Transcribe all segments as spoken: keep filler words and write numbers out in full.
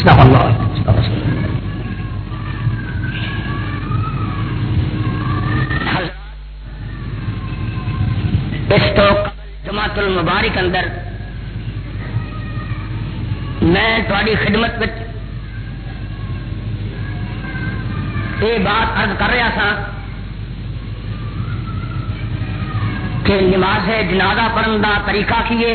صدق اللہ اس تو جماعت المبارک اندر میں تھوڑی خدمت میں یہ بات عرض کر رہا تھا کہ نماز جنازہ پڑھنے کا طریقہ کیے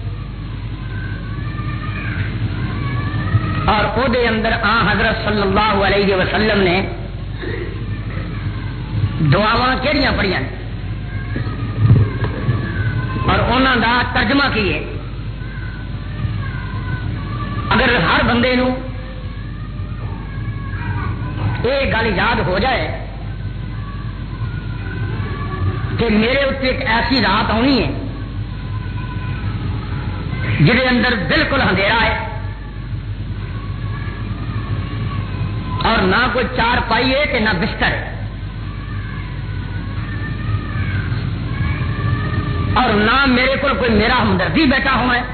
اور او دے اندر آ حضرت صلی اللہ علیہ وسلم نے دعاواں کہڑیاں پڑھیاں اور انہوں دا ترجمہ کیے. اگر ہر بندے نو یہ گل یاد ہو جائے کہ میرے اتنے ایک ایسی رات آنی ہے جہے اندر بالکل اندھیرا ہے اور نہ کوئی چار پائی ہے کہ نہ بستر ہے اور نہ میرے کو کوئی میرا ہمدردی بیٹھا ہوا ہے.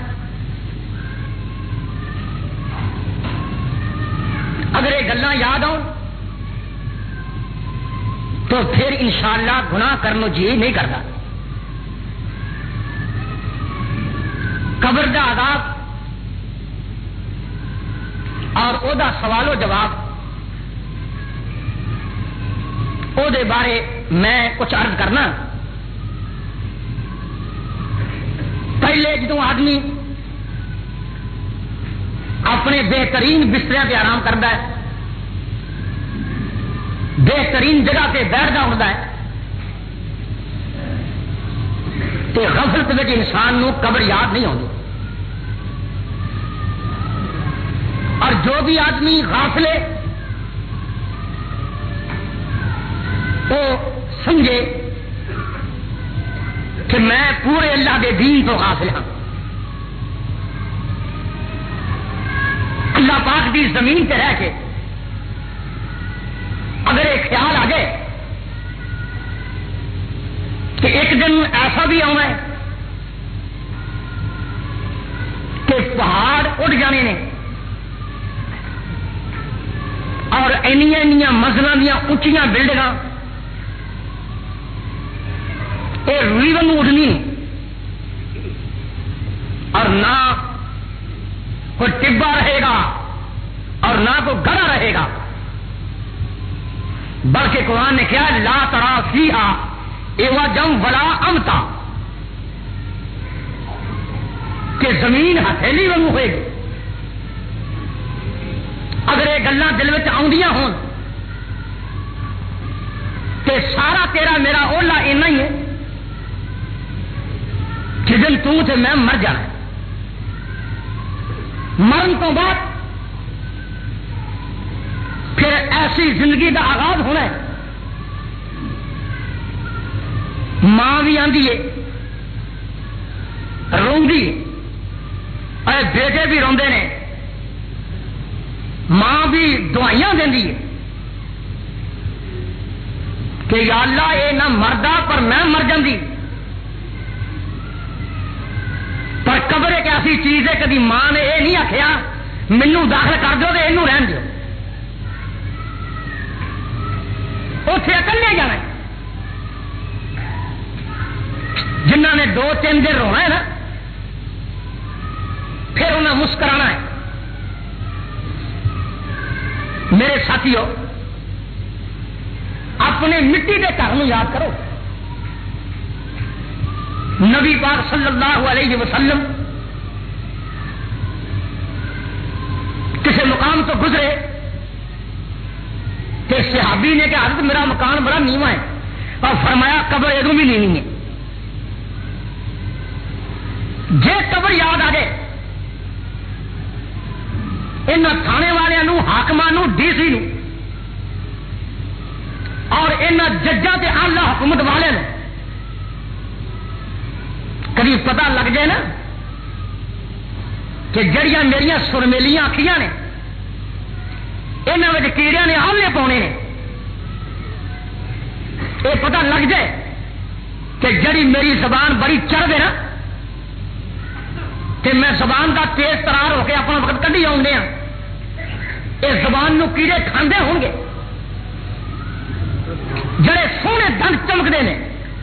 اگر یہ گلاں یاد آؤ تو پھر انشاءاللہ گناہ کرنے جی نہیں کرتا. قبر دا عذاب اور او دا سوال و جواب او دے بارے میں کچھ عرض کرنا. پہلے جدوں آدمی اپنے بہترین بسترے پہ آرام کرتا ہے بہترین جگہ پہ بیٹھتا ہوتا ہے تو غفلت میں انسان نو قبر یاد نہیں ہوتی. اور جو بھی آدمی غافل ہے وہ سمجھے کہ میں پورے اللہ کے دین تو غافل ہوں. اللہ پاک دی زمین پہ رہ کے اگر ایک خیال آ جائے کہ ایک دن ایسا بھی آنا ہے کہ پہاڑ اٹھ جانے نے اور اینیاں اینیاں منزلاں دیاں اونچیاں بلڈنگاں یہ روئی واگ اٹھنی اور نہ کوئی ٹبا رہے گا اور نہ کوئی گڑا رہے گا بلکہ قرآن نے کیا لا ترا فیہا عوجا ولا امتا کہ زمین ہتھیلی واگ ہوئے گی. اگر یہ گلاں دل میں آؤندیاں ہون کہ سارا تیرا میرا اولا اینا ہی ہے جدن تو تے میں مر جانا. مرن تو بعد پھر ایسی زندگی کا آغاز ہونا ہے. ماں بھی آندی ہے روندی اور بیٹے بھی روندے نے. ماں بھی دعائیاں دینی ہے کہ یا اللہ یہ نہ مردا پر میں مر جاندی. پر قبر ایک ایسی چیز ہے کبھی ماں نے یہ نہیں آخیا مینو داخل کر دو تو یہ رہن دو. اتنے اکلے جانا جنہ نے دو تین دن رونا ہے نا پھر انہیں مسکرانا ہے. میرے ساتھیوں اپنے مٹی کے گھر میں یاد کرو. نبی پاک صلی اللہ علیہ وسلم کسی مقام تو گزرے کہ صحابی نے کہ حضرت میرا مکان بڑا نیواں ہے اور فرمایا قبر ادو بھی نیوی ہے. جے قبر یاد آ جائے ان تھانے والوں حاکموں ڈی سی نو اور ان ججاں تے اعلی حکومت والے نو کبھی پتہ لگ جائے نا کہ جڑیاں میریاں سرمیلیاں اکھیاں نے یہاں میں کیڑیاں نے آلے پاؤنے نے یہ پتہ لگ جائے کہ جڑی میری زبان بڑی چڑھ دے نا کہ میں زبان کا تیز ترار ہو کے اپنا وقت کڈی آؤں اس زبان نو کیڑے کھاندے ہون گے جڑے سونے دند چمکتے ہیں،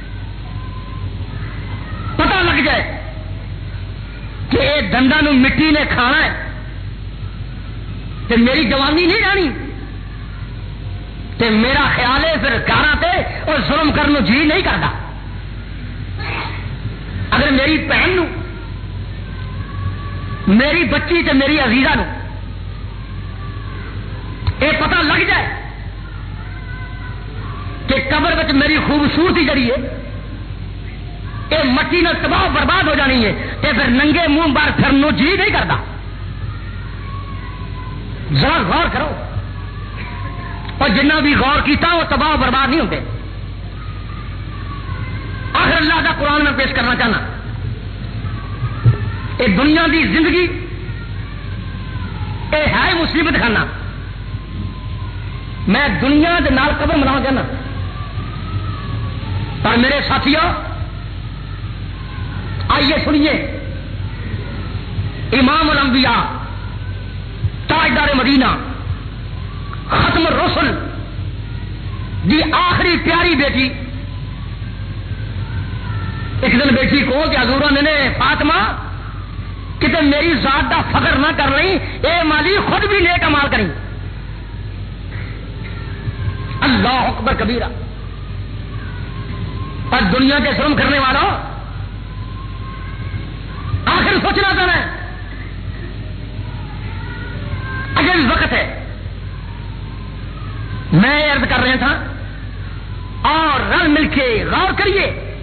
پتہ لگ جائے کہ یہ دنداں نو مٹی نے کھانا ہے تے میری جوانی نہیں جانی، تے میرا خیال ہے پھر گاراں تے اور ظلم کرنے جی نہیں کرتا۔ اگر میری بہن نو، میری بچی تے میری عزیزہ نو یہ پتہ لگ جائے کہ قبر وچ میری خوبصورتی جڑی ہے یہ مٹی نال تباہ برباد ہو جانی ہے، تے پھر ننگے منہ باہر پھرنو جی نہیں کرتا۔ ذرا غور کرو، اور جنہ بھی غور کیتا وہ تباہ برباد نہیں ہوتے۔ آخر اللہ کا قرآن میں پیش کرنا چاہنا، یہ دنیا دی زندگی یہ ہے مصیبت خانہ، میں دنیا دے نال قبر منا چاہنا، پر میرے ساتھیوں آئیے سنیے امام الانبیاء تاجدار مدینہ ختم الرسل دی آخری پیاری بیٹی ایک دن بیٹی کو کہ حضور نے فاطمہ کتے میری ذات دا فخر نہ کر لیں، اے مالی خود بھی نیک اعمال کریں۔ اللہ اکبر کبیرہ، اور دنیا کے ظلم کرنے والوں آخر سوچنا تھا میں اجل وقت ہے، میں عرض کر رہا تھا اور رل مل کے غور کریے،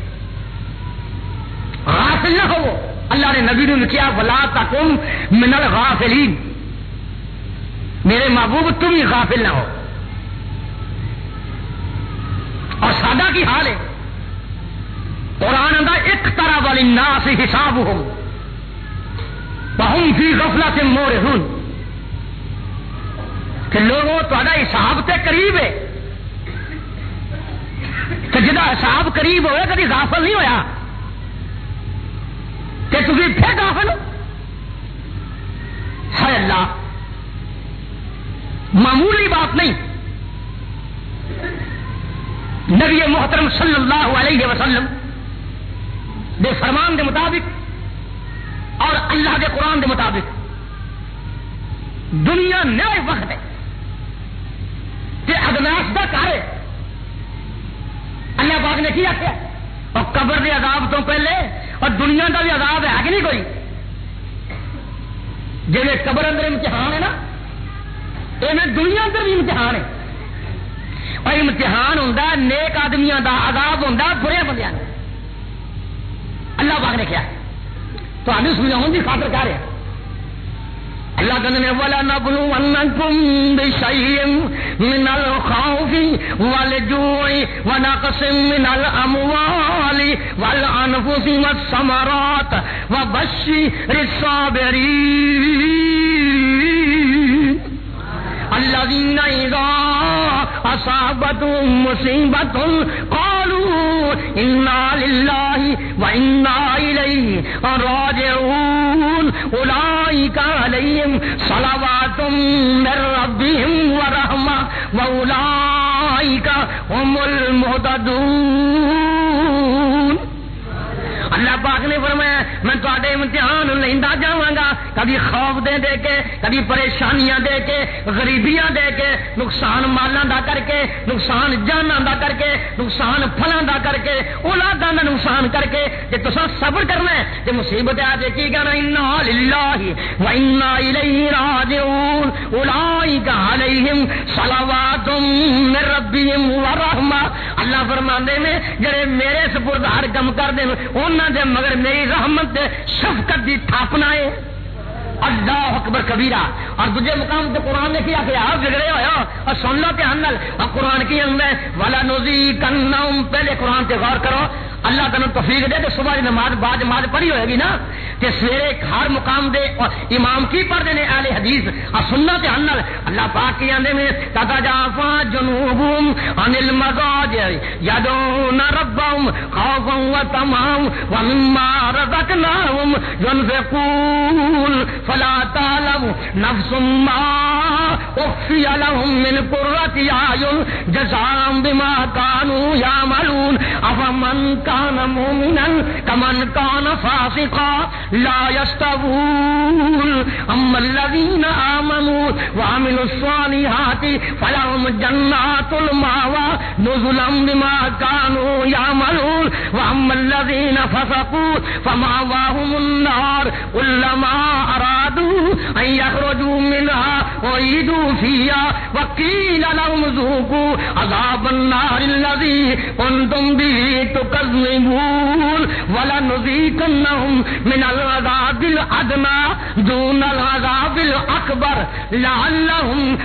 غافل نہ ہو۔ اللہ نے نبی نے کیا ولا تکن من الغافلین، میرے محبوب تم ہی غافل نہ ہو۔ اور سادہ کی حال ہے، قرآن اندر اقترب للناس حسابهم وهم فی غفلۃ معرضون، کہ لوگوں تہاڈا حساب تے قریب ہے، کہ جدا حساب قریب ہوئے کبھی غافل نہیں ہویا، کہ تھی پھر غافل ہو۔ ہے اللہ، معمولی بات نہیں، نبی محترم صلی اللہ علیہ وسلم دے فرمان دے مطابق اور اللہ دے قرآن دے مطابق دنیا نئے وقت ہے کہ ادناس دا کار ہے۔ اللہ پاک نے کیا کیا، اور قبر دے عذاب تو پہلے اور دنیا دا بھی عذاب ہے کہ نہیں کوئی؟ جی قبر اندر امتحان ہے نا، یہ دنیا اندر بھی امتحان ہے، اور امتحان ہوتا ہے نیک آدمیاں دا، عذاب ہوتا ہے برے بندیاں دا۔ اللہ پاک نے کیا ہے تو ہمیں سمجھاؤں کی خاطر کہہ رہے ہیں۔ اللہ تعالیٰ نے وَلَنَبْلُوَنَّكُمْ بِشَيْءٍ مِّنَ الْخَوْفِ وَالْجُوعِ وَنَقْصٍ مِّنَ الْأَمْوَالِ وَالْأَنفُسِ وَالثَّمَرَاتِ وَبَشِّرِ الصَّابِرِينَ الَّذِينَ إِذَا أَصَابَتْهُم مُّصِيبَةٌ قَالُوا إِنَّا لِلَّهِ وَإِنَّا إِلَيْهِ رَاجِعُونَ أُولَٰئِكَ عَلَيْهِمْ صَلَوَاتٌ مِّن رَّبِّهِمْ وَرَحْمَةٌ وَأُولَٰئِكَ هُمُ الْمُهْتَدُونَ۔ اللہ پاک نے فرمایا میں تواڈے امتحان لیندا جاواں گا، کبھی خوف دے دے کے، کبھی پریشانیاں دے کے، غریبیاں دے کے، نقصان مالاں دا کر کے، نقصان جاناں دا کر کے، نقصان پھلاں دا کر کے، اولاداں دا نقصان کر کے، جے تساں صبر کرنا ہے تے مصیبت آ جائے کی کہنا انا للہ و انا الیہ راجعون اولئک علیہم صلوات من ربہم ورحمہ۔ اللہ فرماندے نے جڑے میرے سپرد ہر کم کر دے انہاں دے مگر میری رحمت دے شفقت دی تھاپنا ہے۔ اللہ اکبر کبیرہ۔ اور دوسرے مقام تے قرآن نے کیا کہ آپ بگڑے ہوئے ہو اور سن لو دھیان نال، اور قرآن کی اندر والا نذیقنہم، پہلے قرآن تے غور کرو، اللہ تعالیٰ توفیق دے کہ صبح نماز بعد نماز پڑھی ہوئے گی نا تے سویرے ہر مقام دے امام کی پڑھتے ہیں اہل حدیث اور سنت تے ہن اللہ پاک کی آندے میں تتجافا جنوبهم عن المضاجع يدعون ربهم خوفا وطمعا ومما رزقناهم ينفقون فلا تعلم نفس ما اخفي لهم من قرة اعين جزاء بما كانوا يعملون افمن كان مؤمنا كمن كان فاسقا لا يستوون اما الذين آمنوا وعملوا الصالحات فلهم جنات المأوى نزلا بما كانوا يعملون واما الذين فسقوا فمأواهم النار كلما ارادوا ان يخرجوا منها اعيدوا فيها وقيل لهم ذوقوا عذاب النار الذي كنتم به تكذبون ولنذيقنهم من العذاب الادنى دون العذاب الاكبر لعلهم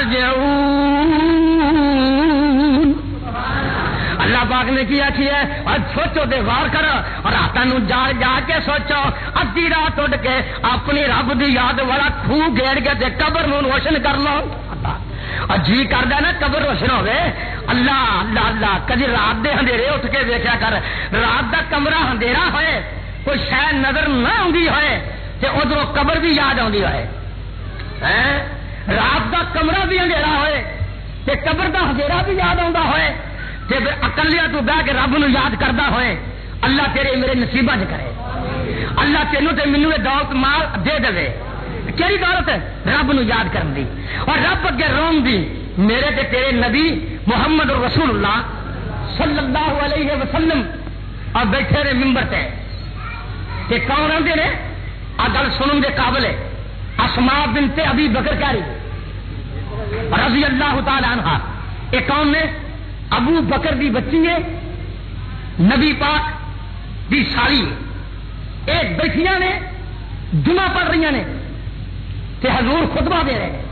يرجعون. اللہ پاک نے کیا کیا اور سوچو دے غور کرو اور راتاں نو جا جا کے سوچو ادھی رات اٹھ کے اپنی رب دی یاد والا خوہ گھیر کے تے قبر نو روشن کر لو. اور جی کردا نا قبر روشن ہوے اللہ اللہ اللہ کدی رات دے اندھیرے اٹھ کے ویکھیا کر رات دا کمرہ اندھیرا ہوئے کوئی شے نظر نہ آندی ہوئے تے ادھروں قبر بھی یاد آندی ہوئے ہیں رات دا کمرہ بھی اندھیرا ہوئے تے قبر دا اندھیرا بھی یاد آندا ہوئے تے اکلیاں تو بہ کے رب نو یاد کردا ہوئے اللہ تیرے میرے نصیباں وچ کرے اللہ تینوں تے مینوں دولت مال دے دے کیڑی دولت ہے رب نو یاد کرن دی اور رب اگے رون دی میرے تے تیرے نبی محمد رسول اللہ صلی اللہ علیہ وسلم اور بیٹھے رہے ممبر تے تے کون رہندے نے آ گل سنن دے قابل ہے اسماء بنت ابی بکر کاری رضی اللہ تعالی عنہا ایک کون نے ابو بکر دی بچی ہے نبی پاک دی سالی ایک بیٹھیاں نے جمعہ پڑھ رہی نے تے حضور خطبہ دے رہے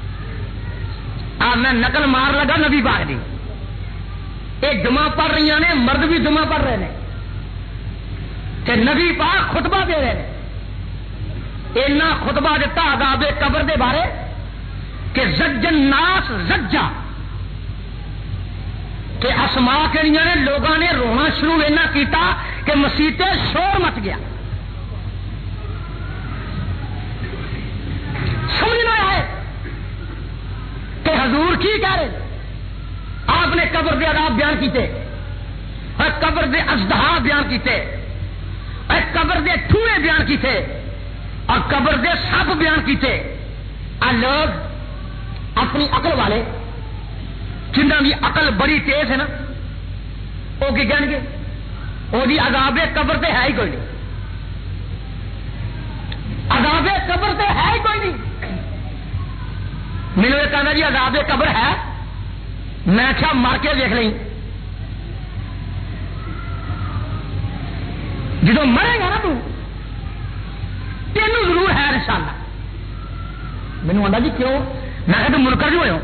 آ میں نقل مار لگا نبی پاک دی ایک جمعہ پڑھ رہی نے مرد بھی جمعہ پڑھ رہے ہیں تے نبی پاک خطبہ دے رہے ہیں اینا خطبہ دیتا عذاب قبر دے بارے کہ زج الناس زجا کہ اسما کہڑی نے لوگوں نے رونا شروع اینا کیتا کہ مسیتے شور مچ گیا سمجھنا ہے کہ حضور کی کہہ رہے آپ نے قبر دے عذاب بیان کیتے اور قبر دے ازدہا بیان کیتے اور قبر دے ٹھوئے بیان کیتے اور قبر دے سب بیان کیتے آ لوگ اپنی عقل والے جنہاں دی عقل بڑی تیز ہے نا وہ کی کہیں گے وہ دی عذاب قبر تے ہے ہی کوئی نہیں عذاب قبر تے ہے ہی کوئی نہیں مینوں یہ کہنا جی عذاب قبر ہے میں کیا مر کے دیکھ لیں جدو مرے گا نا تو تینوں ضرور ہے انشاءاللہ مینوں آندا جی کیوں میں کہ تم منکر جو ہوئے ہو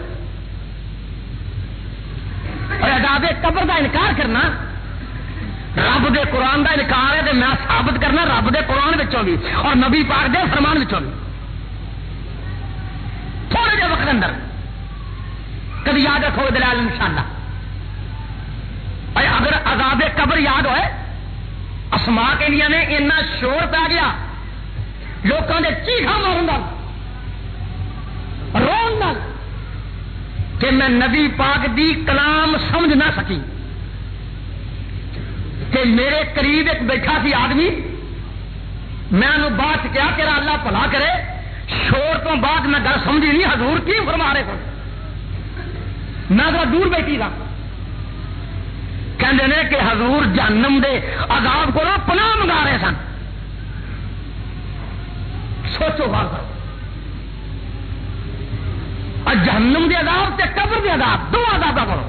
اور عذاب قبر دا انکار کرنا رب دے قرآن دا انکار ہے تو میں ثابت کرنا رب دے قرآن وچوں بھی اور نبی پاک دے فرمان وچوں بھی تھوڑے جے وقت اندر کبھی یاد رکھو دلال انشاءاللہ. اگر عذاب قبر یاد ہوئے اسما کے لیے نے اتنا شور پی گیا لوگوں نے چیخا مارن رون کہ میں نبی پاک دی کلام سمجھ نہ سکی کہ میرے قریب ایک بیٹھا سی آدمی میں انہوں بات کیا کہ اللہ بھلا کرے شور تو بعد میں گل سمجھی نہیں حضور کی فرما رہے کو میں ذرا دور بیٹھی تھا کہندے نے کہ حضور جہنم دے عذاب کو پناہ منگا رہے سن. سوچو بات اور جہنم دے عذاب تے قبر دے عذاب دو عذاب کرو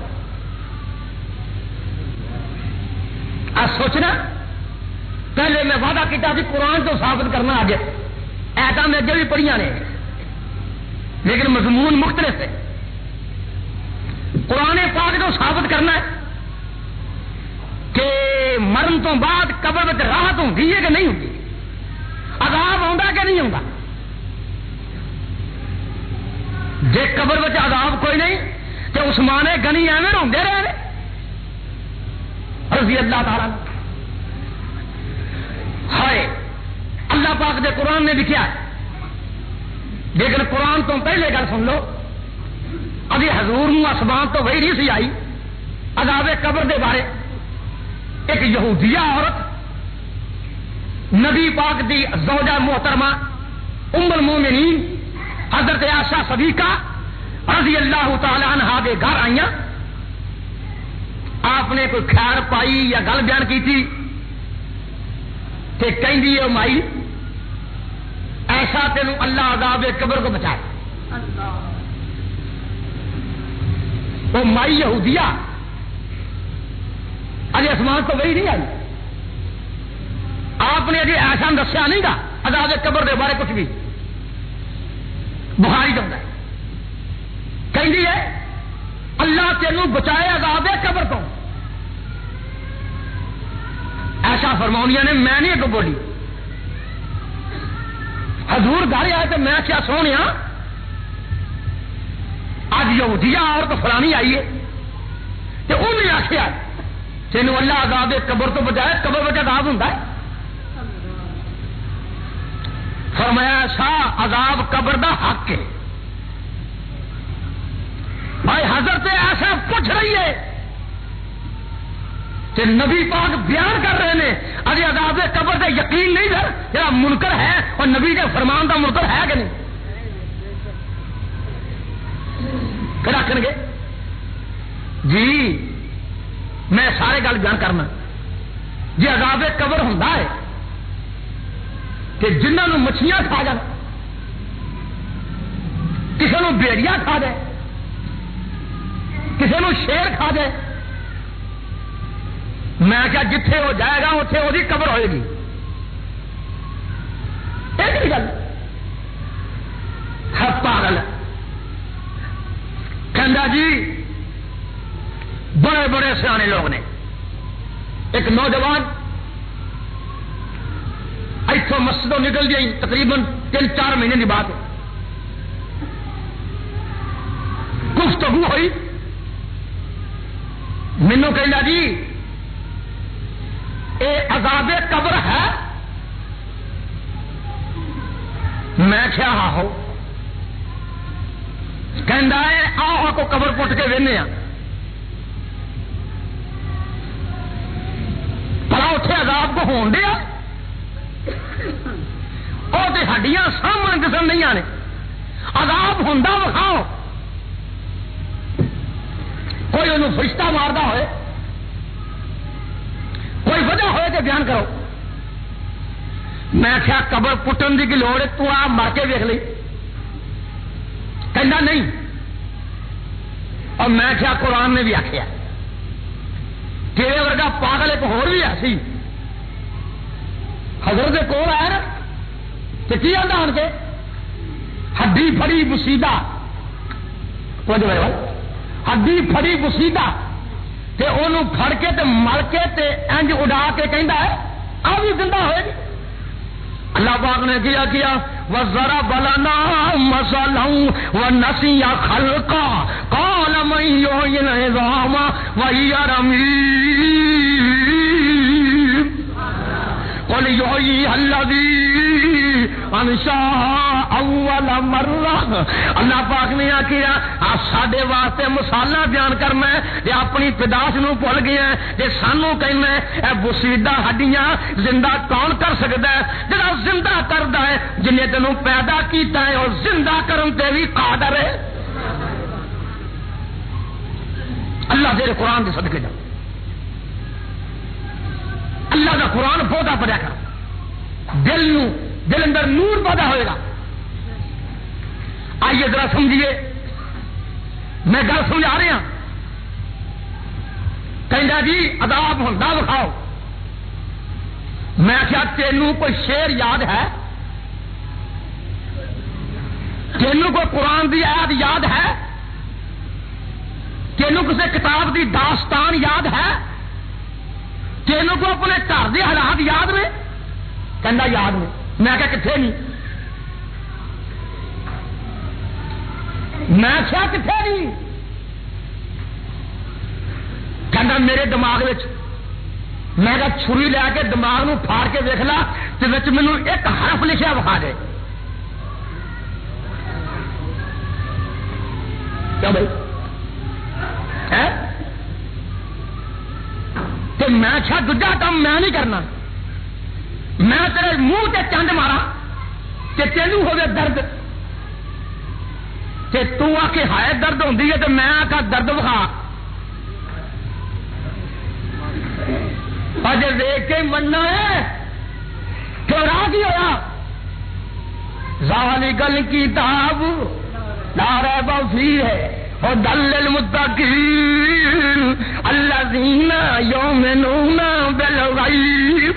آج سوچنا پہلے میں وعدہ کیتا تھی قرآن تو ثابت کرنا آگے ایتا میں اگے بھی پڑھیاں نے لیکن مضمون مختلف ہے. قرآن پاک تو ثابت کرنا ہے کہ مرن تو بعد قبر میں راحت ہوتی ہے کہ نہیں ہوتی؟ عذاب آتا کہ نہیں آتا؟ جے قبر میں عذاب کوئی نہیں تو عثمان غنی ایویں روندے رہے رضی اللہ تعالی ہائے اللہ پاک دے قرآن نے لکھا ہے، لیکن قرآن تو پہلے گل سن لو، ابھی حضور نو آسمان تو وہی نہیں سی آئی عذاب قبر دے بارے۔ ایک یہودیہ عورت نبی پاک دی زوجہ محترمہ ام المومنین حضرت عائشہ صدیقہ رضی اللہ تعالی عنہ دے گھر آئیاں، آپ نے کوئی خیر پائی یا گل بیان کی تھی کہ کہندی ہے مائی ایسا تینوں اللہ عذاب قبر کو بچائے۔ وہ مائی یہودیہ ابھی آسمان تو وہی نہیں آئی، آپ نے ابھی ایسا دسیا نہیں گا عذاب قبر دے بارے کچھ بھی۔ بخاری جاتا ہے کہندی ہے اللہ تینوں بچائے عذاب قبر تو۔ ایسا فرماؤنیا نے میں نہیں اگو بولی، حضور گھر آئے تو میں کیا سونے اج یہودیہ اور تو فلانی آئی ہے تو انہیں آخیا تینوں اللہ عذاب قبر تو بجائے قبر میں عذاب ہوتا ہے۔ فرمایا سا عذاب قبر دا حق ہے۔ بھائی حضرت ایسا پوچھ رہی ہے کہ نبی پاک بیان کر رہے ہیں ابھی عذاب قبر کا یقین نہیں ہے جا منکر ہے اور نبی کے فرمان کا منکر ہے کہ نہیں؟ پھر آخر گے جی میں سارے گل بیان کرنا جی عذاب قبر ہوتا ہے کہ جنہوں مچھلیاں کھا جان، کسی کو بیڑیا کھا جائے، کسی کو شیر کھا جائے، میں کیا جتھے وہ جائے گا اتنے وہی قبر ہوئے گی۔ ایک گل پاگل کہندا جی بڑے بڑے سیانے لوگ نے، ایک نوجوان اتوں مسجدوں نکل گئی تقریباً تین چار مہینے کی بات ہے، گفتگو ہوئی، مینو کہنا جی اے عذاب قبر ہے؟ میں کیا ہاں ہو کہندا ہے آؤ کو قبر پٹ کے وہنے ہاں بھلا اتنے عذاب کو ہون دیا وہ تو ہڈیاں سامنے قسم نہیں آنے عذاب ہوندا وکھاؤ، کوئی انہوں فرشتہ ماردا ہوئے، کوئی وجہ ہوئے کہ بیان کرو۔ میں کیا قبر پٹن کی لوڑ ہے تو آ مر کے ویکھ لی؟ کہنا نہیں، اور میں کیا قرآن نے بھی آخیا تیرے ورگا پاگل ایک ہور بھی ایسی حضرت کے کول آیا نا تو کی آتا آن کے ہڈی پھڑی بسیدہ ہڈی پھڑی بسیدہ تے انہوں پھڑ کے تے مل کے تے انج اڑا کے کہندا ہے آ بھی زندہ ہوئے گی۔ اللہ پاک نے کیا کیا وَضَرَبَ لَنَا مَثَلًا وَنَسِيَ خَلْقًا قَالَ مَن يُحْيِي الْعِظَامَ وَهِيَ رَمِيمٌ قُلْ يُحْيِيهَا الَّذِي أَنشَأَهَا أَوَّلَ مَرَّةٍ۔ اللہ پاک نے کیا ساڈے واسطے مثالاں بیان کرنا ہے جے اپنی پیدائش نو بھول گیا ہے جے سانو کہنا ہے اے بسیدہ ہڈیاں زندہ کون کر سکتا ہے؟ جڑا زندہ کردا ہے جن نے تینوں پیدا کیتا ہے اور زندہ کرن تے بھی قادر ہے۔ اللہ تیرے قرآن کے صدقے جا اللہ کا قرآن بہتا پڑھیا کر دل نو دل اندر نور پیدا ہوئے گا۔ آئیے ذرا سمجھیے میں گل سمجھا رہا کہنا جی عذاب ہوندا وکھاؤ۔ میں کیا تینوں کوئی شعر یاد ہے؟ تینوں کوئی قرآن دی آیت یاد ہے؟ تینوں کسی کتاب دی داستان یاد ہے؟ تینوں کو اپنے گھر کے حالات یاد نے؟ کہنا یاد نے. میں کہا کتنے نہیں؟ میں کیا کتنے نہیں؟ کہنا میرے دماغ میں. میں کہا چھری لے کے دماغ نو پھاڑ کے دیکھ لا تو مینو ایک حرف لکھیا بخا دے. کیا بھائی تو میں کیا دوجا کام میں نہیں کرنا. میں تیرے منہ تے چنڈ مارا کہ تینوں ہوگا درد تے تو آ کے ہائے درد ہوندی ہے تو میں آ درد بخا. اج دیکھ کے مننا ہے کہ راہ کی ہوا ذالک الکتاب لا ریب فیہ ہے ھدی للمتقین الذین یؤمنون بالغیب.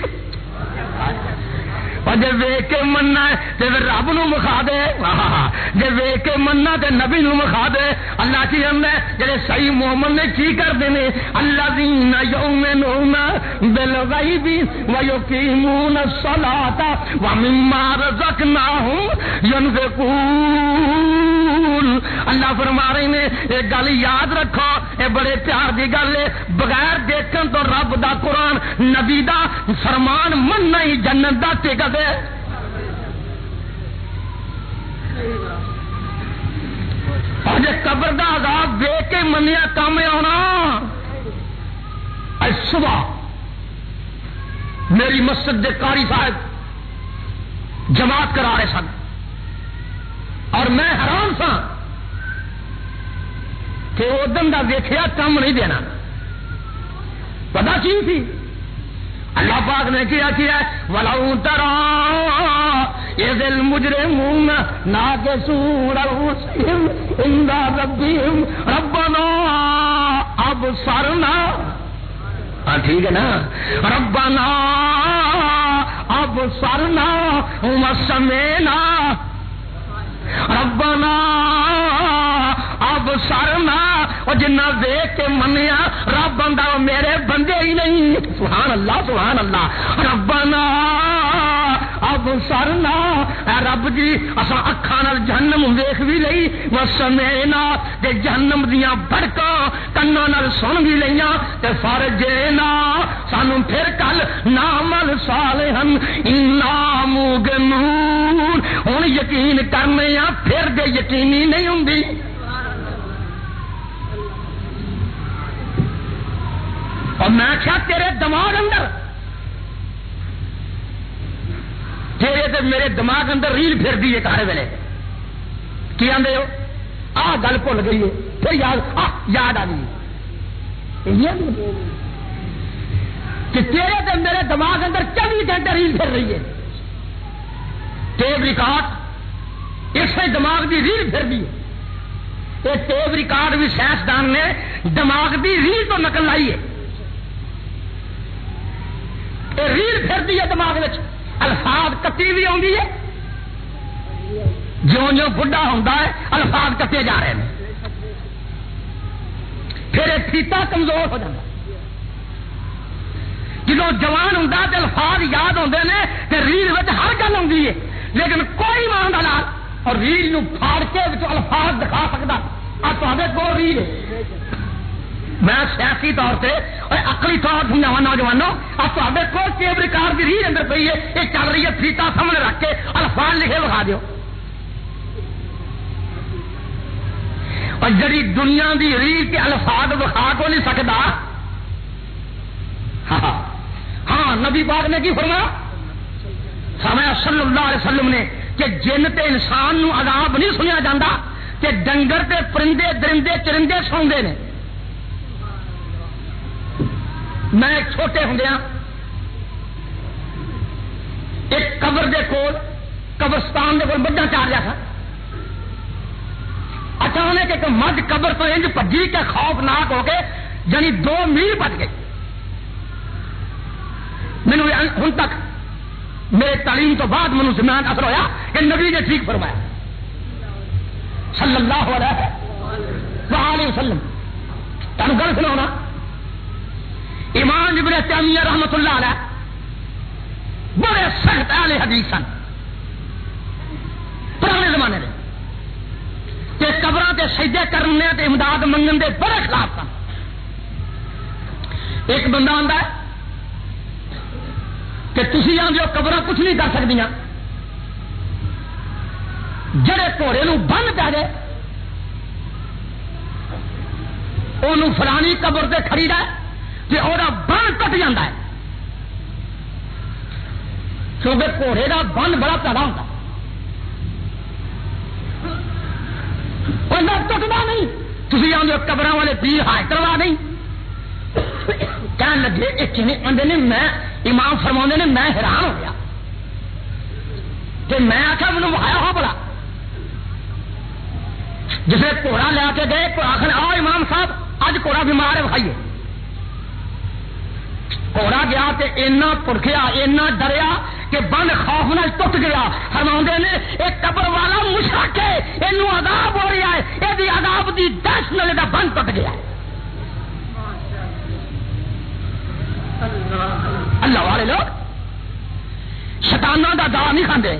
جی ویک کے مننا تو رب نو مکھا دے, جی ویک کے مننا تو نبی نو مکھا دے. اللہ کی ہم جڑے صحیح مومن نے کی کرتے ہیں الذین یؤمنون بالغیب ویقیمون الصلاۃ ومما رزقناہم ینفقون. اللہ فرما رہے ہیں ایک گل یاد رکھو, یہ بڑے پیار دی گل ہے. بغیر دیکھن تو رب دا قرآن نبی دا فرمان مننا ہی جنت دا ٹکٹ ہے. اور جی قبر دا عذاب دیکھ کے منیا کام آنا. اج صبح میری مسجد دے قاری صاحب جماعت کرا رہے سن اور میں حیران سا کہ ادن کا دیکھا کم نہیں دینا. پتا کی تھی اللہ پاک نے کیا کیا وَلَوْ تَرَىٰ إِذِ الْمُجْرِمُونَ نَاكِسُو رُءُوسِهِمْ عِندَ رَبِّهِمْ رَبَّنَا أَبْصَرْنَا. ہاں ٹھیک ہے نا, رَبَّنَا أَبْصَرْنَا وَسَمِعْنَا رَبَّنَا أَبْصَرْنَا. اور جنہ دیکھ کے منیا رب بندہ میرے بندے ہی نہیں. سبحان اللہ سبحان اللہ. ربنا ابصرنا, اے رب جی اساں اکھاں نال جہنم ویکھ بھی لئی وسمعنا تے جہنم دیاں بھڑکاں کناں نال سن بھی لئیاں تے فرجنا سانو پھر کل نعمل صالحا انا موقنون. ہن یقین کرنے آ پھر دے یقینی نہیں ہوندی. اور میں کیا تیرے دماغ اندر تیرے تے میرے دماغ اندر ریل پھر دی ہے کارے ویلے کی آدھے ہو آ گل بھول گئی ہے پھر یاد آ یاد آ گئی کہ تیرے تے میرے دماغ اندر چوبیس گھنٹے ریل پھر رہی ہے. ٹیپ ریکارڈ اسے دماغ دی ریل پھر دی ہے. یہ ٹیپ ریکارڈ بھی سائنسدان نے دماغ دی ریل تو نقل لائی ہے. ریل پھرتی ہے دماغ میں, الفاظ کٹی بھی آتی ہے, جو جو بڑھا ہوتا ہے الفاظ کٹے جا رہے ہیں. پھر ایک فیتا کمزور ہو جاتا. جدو جوان ہوں تو الفاظ یاد ہوتے ہیں کہ ریل میں ہر گل آتی ہے, لیکن کوئی مان دلال اور ریل نو پھاڑ کے الفاظ دکھا سکتا. آپ کو ریل میں سیاسی طور سے اور عقلی طور سمجھاوا نوجوانوں اب تے کو ٹیپ ریکارڈ کی ریل اندر پی ہے, یہ چل رہی ہے فیتا سامنے رکھ کے الفاظ لکھے بکھا دیو. اور جڑی دنیا دی ریل کے الفاظ بکھا کو نہیں سکتا. ہاں ہاں نبی پاک نے کی فرمایا فرمایا صلی اللہ علیہ وسلم نے کہ جن تے انسان نو عذاب نہیں سنیا جاتا کہ ڈنگر تے پرندے درندے چرندے سوندے نے. میں چھوٹے ہوندیا ایک قبر دے کول قبرستان دے کول بڑا چار جا تھا. اچانک ایک مجھ قبر تو انج بھجی کے خوفناک ہو کے یعنی دو میل بچ گئی. مینو ہن تک میرے تعلیم تو بعد مینو زمان اثر ہویا کہ نبی نے ٹھیک فرمایا صلی اللہ علیہ وسلم. تمہیں گل سنا امام ابن تیمیہ رحمت اللہ علیہ بڑے سخت اہل حدیث سن پرانے زمانے دے کہ قبراں تے سجدے کرنے تے امداد منگن دے بڑے خلاف سن. ایک بندہ آندا ہے کہ تسی آندے ہو قبراں کچھ نہیں کر سکدیاں، جڑے گھوڑے نو بن پہ گئے انہوں فلانی قبر تے کھڑی رہے کہ وہ بن کٹ جاتا ہے، کیونکہ گھوڑے کا بن بڑا پیدا ہوتا ٹوٹنا نہیں. تھی آدھے قبر والے پیر ہائے کروا نہیں کہنے لگے ایک آدھے نے میں امام فرما نے میں حیران ہو گیا کہ میں آخیا مجھے وہایا ہو بڑا جسے گھوڑا لے کے گئے آخر آؤ امام صاحب اج گھوڑا بیمار ہے بھائیے. گھوڑا گیا تے اینا پرکھیا اینا ڈریا کہ بند خوف نال ٹوٹ گیا. فرماؤندے نے ایک قبر والا مشرک ہے، اینو عذاب ہو رہا ہے، اے دی عذاب دی دہشت نال دا بند ٹوٹ گیا ہے. اللہ والے لوگ شیطاناں دا دا نہیں کھاندے.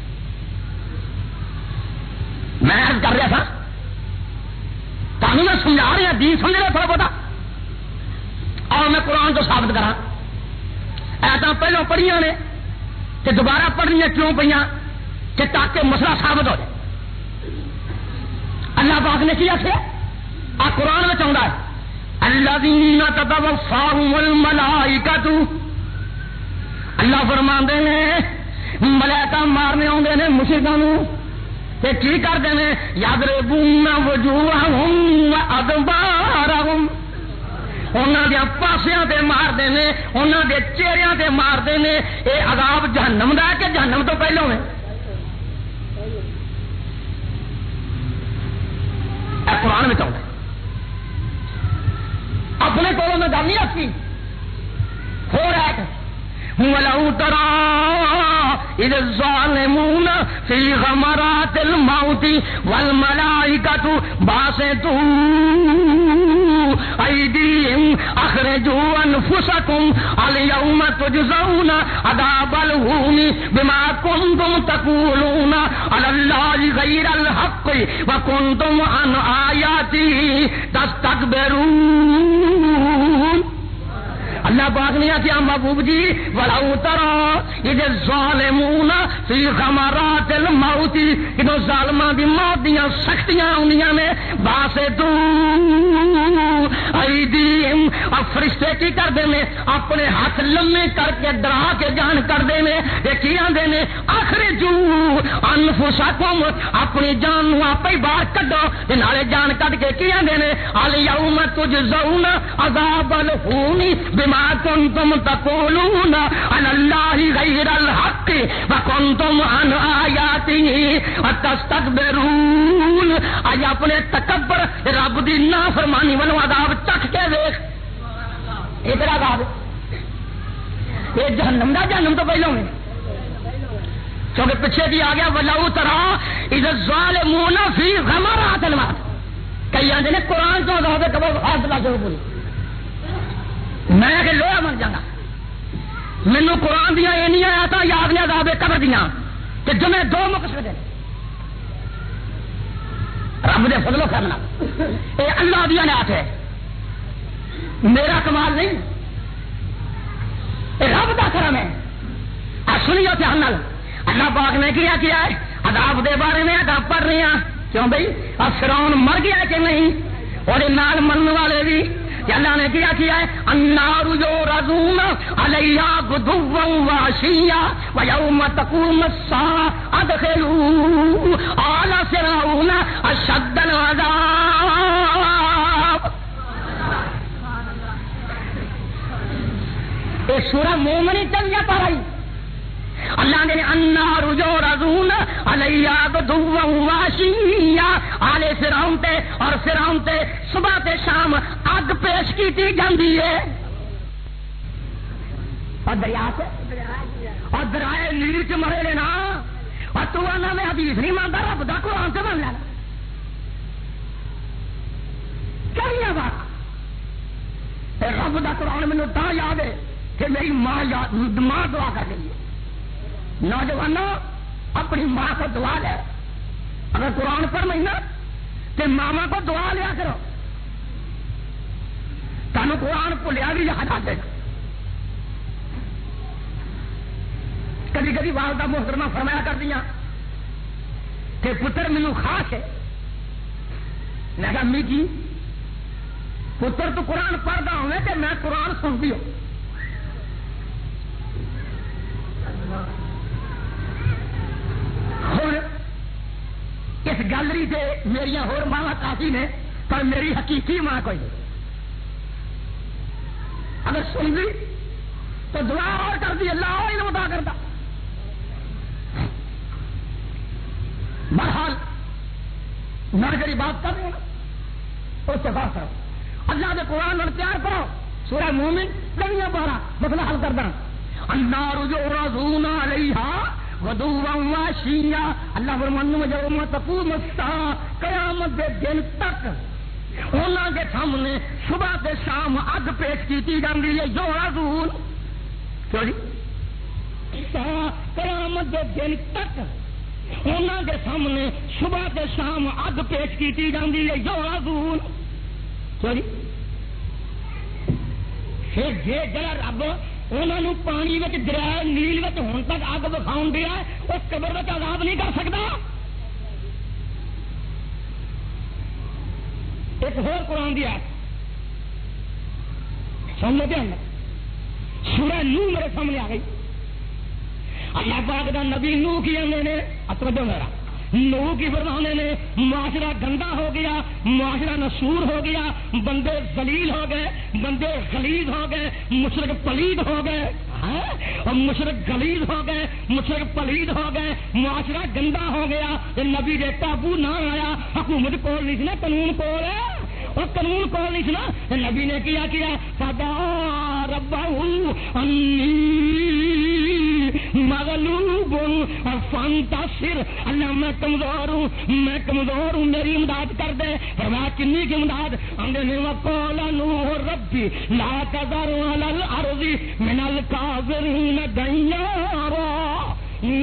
میں عرض کر رہا تھا تانوں میں سمجھا رہا دین سمجھ رہا تھوڑا بہت اور میں قرآن تو ثابت کرا ایسا پہلو پڑھیاں نے کہ دوبارہ پڑھنیاں کیوں پہ کہ تاکہ مسئلہ ثابت ہو جائے. اللہ پاک نے کیا کیا آ قرآن میں چاہتا ہے الذین تتوفاہم الملائکۃ، اللہ فرماندے نے ملائکہ مارنے آندے نے مشرکاں نو تے کی کردے نے یضربون وجوہہم وادبارہم، انہاں دے پاسیاں تے ماردے نے انہاں دے چہریاں تے ماردے نے. اے عذاب جہنم دا ہے کہ جہنم تو پہلوں ہے؟ اے قرآن میں چاہتا ہے اپنے کولوں میں گل نہیں رکھی ہو رہا ہے وَلَوْ تَرَىٰ إِذِ الظَّالِمُونَ فِي غَمَرَاتِ الْمَوْتِ وَالْمَلَائِكَةُ بَاسِطُو أَيْدِيهِمْ أَخْرِجُوا أَنفُسَكُمْ الْيَوْمَ تُجْزَوْنَ عَذَابَ الْهُونِ بِمَا كُنتُمْ تَقُولُونَ عَلَى اللَّهِ غَيْرَ الْحَقِّ وَكُنتُمْ عَنْ آيَاتِهِ تَسْتَكْبِرُونَ. اللہ پاک نے کیا محبوب جی وَلَوْ تَرَىٰ إِذِ الظَّالِمُونَ فِي غَمَرَاتِ الْمَوْتِ کہ ظالماں دی موت دیاں سختیاں ہوندیاں نے باسطو ایدیہم اور فرشتے کی کردے نے اپنے ہاتھ لمے کر کے ڈرا کے جان کردے نے یہ کی آندے نے اخرجو انفسکم اپنی جان نو آپ ہی باہر کڈو تے نالے جان کڈ کے کی آندے نے الیوم تجزون عذاب الہون بما کنتم تقولون علی اللہ غیر الحق وکنتم عن آیاتہ تستکبرون. آج اپنے تکبر رب دی نافرمانی والوں عذاب چکھ کے دیکھ ادھر عذاب یہ جہنم دا جہنم تو پہلوں ہے کیونکہ پیچھے بھی آ گیا وَلَوْ تَرَىٰ إِذِ الظَّالِمُونَ فِي غَمَرَاتِ الْمَوْتِ. کئی آندے نے قرآن تو عذاب قبر فاصلہ جو بولی میں کہ لوہا مر جانا مینوں قرآن دیا یہ نہیں آیا تھا یاد نہیں عذاب قبر دیا کہ جمع دو مقصد ہیں رب دے فضل و کرم اے اللہ دیا نعمت ہے میرا کمال نہیں اے رب دا کرم ہے. سنیو دھیان نال اللہ پاک نے کیا کیا ہے عذاب دے بارے میں عذاب پڑھ رہے ہیں کیوں بھائی اب فرعون مر گیا کہ نہیں اور نال مرنے والے بھی اللہ نے کیا کیا ہے النار یورزون علیہا غدوا وعشیا ویوم تقوم الساعة ادخلوا آل فرعون اشد العذاب. یہ سورہ مومن چل جا پا رہی اللہ نے النار یورزون علیہا غدوا وعشیا آل فرعون تے اور فرعون تے صبح تے شام اگ پیش کی جاندی ہے اور دریا سے اور درائے نیل چ مرے لینا اور تو آنا میں حدیث نہیں مانتا رب دا قرآن سے مان لینا کیا بات رب دا قرآن قرآن مجھے تا یاد ہے کہ میری ماں یاد ماں دعا کر رہی ہے. نوجوانوں اپنی ماں کو دعا لے. اگر قرآن پڑھ نہیں نا تو ماما کو دعا لیا کرو. تمہیں قرآن بھولیا بھی یاد آ جائے گا. کبھی کبھی والدہ محترمہ فرمایا کر دیا کہ پتر مینو خاص ہے. میں کہا امی جی پتر تو قرآن پڑھتا ہوئے کہ میں قرآن سنتی ہوں. اور اس گیلری سے میری ہور ماں کافی نے پر میری حقیقی ماں کوئی نہیں. اگر سن لی تو دعا اور کر دی اللہ اور انہیں بتا کرتا. بہرحال میں جی بات کر رہی ہوں نا اس سے بات کرو. اللہ کے قرآن اور پیار کرو. سورہ مومن کبھی بارہ مسئلہ حل کرنا. النار یعرضون علیہا غدوا وعشیا. اللہ فرماتا ہے یوم تقوم الساعہ قیامت کے دن تک انہاں کے سامنے صبح سے شام اگ پیش کی جاتی ہے. یعرضون کیوں جی قیامت کے دن تک انہاں کے سامنے صبح سے شام اگ پیش کی جاتی ہے. یعرضون کیوں جی پھر جے جڑا رب انہوں پانی دریا نیل ہوں تک اگ بکھاؤ دیا اس قبر میں عذاب نہیں کر سکتا. ایک اور قرآن دی آیت سن لو دھیان سورہ نوح میرے سامنے آ گئی. اللہ پاک دا نبی نوح کی آنے نے اتوجہ میرا نوح کی فرمانے نے معاشرہ گندا ہو گیا, معاشرہ نسور ہو گیا, بندے ذلیل ہو گئے, بندے غلیظ ہو گئے, مشرک پلید ہو گئے, اور مشرک غلیظ ہو گئے, مشرک پلید ہو گئے, معاشرہ گندا ہو گیا. نبی دے قابو نہ آیا, حکومت کول نہیں نا قانون کول اور قانون کول نہیں نا. نبی نے کیا کیا فدا ربہو انی مغلوب فانتصر. اللہ میں کمزور ہوں, میں کمزور ہوں, میری امداد کر دے. فرمایا کنی کی امداد؟ اندے نے وقال نوح ربی لا تذر علی الارض من الکافرین دیارا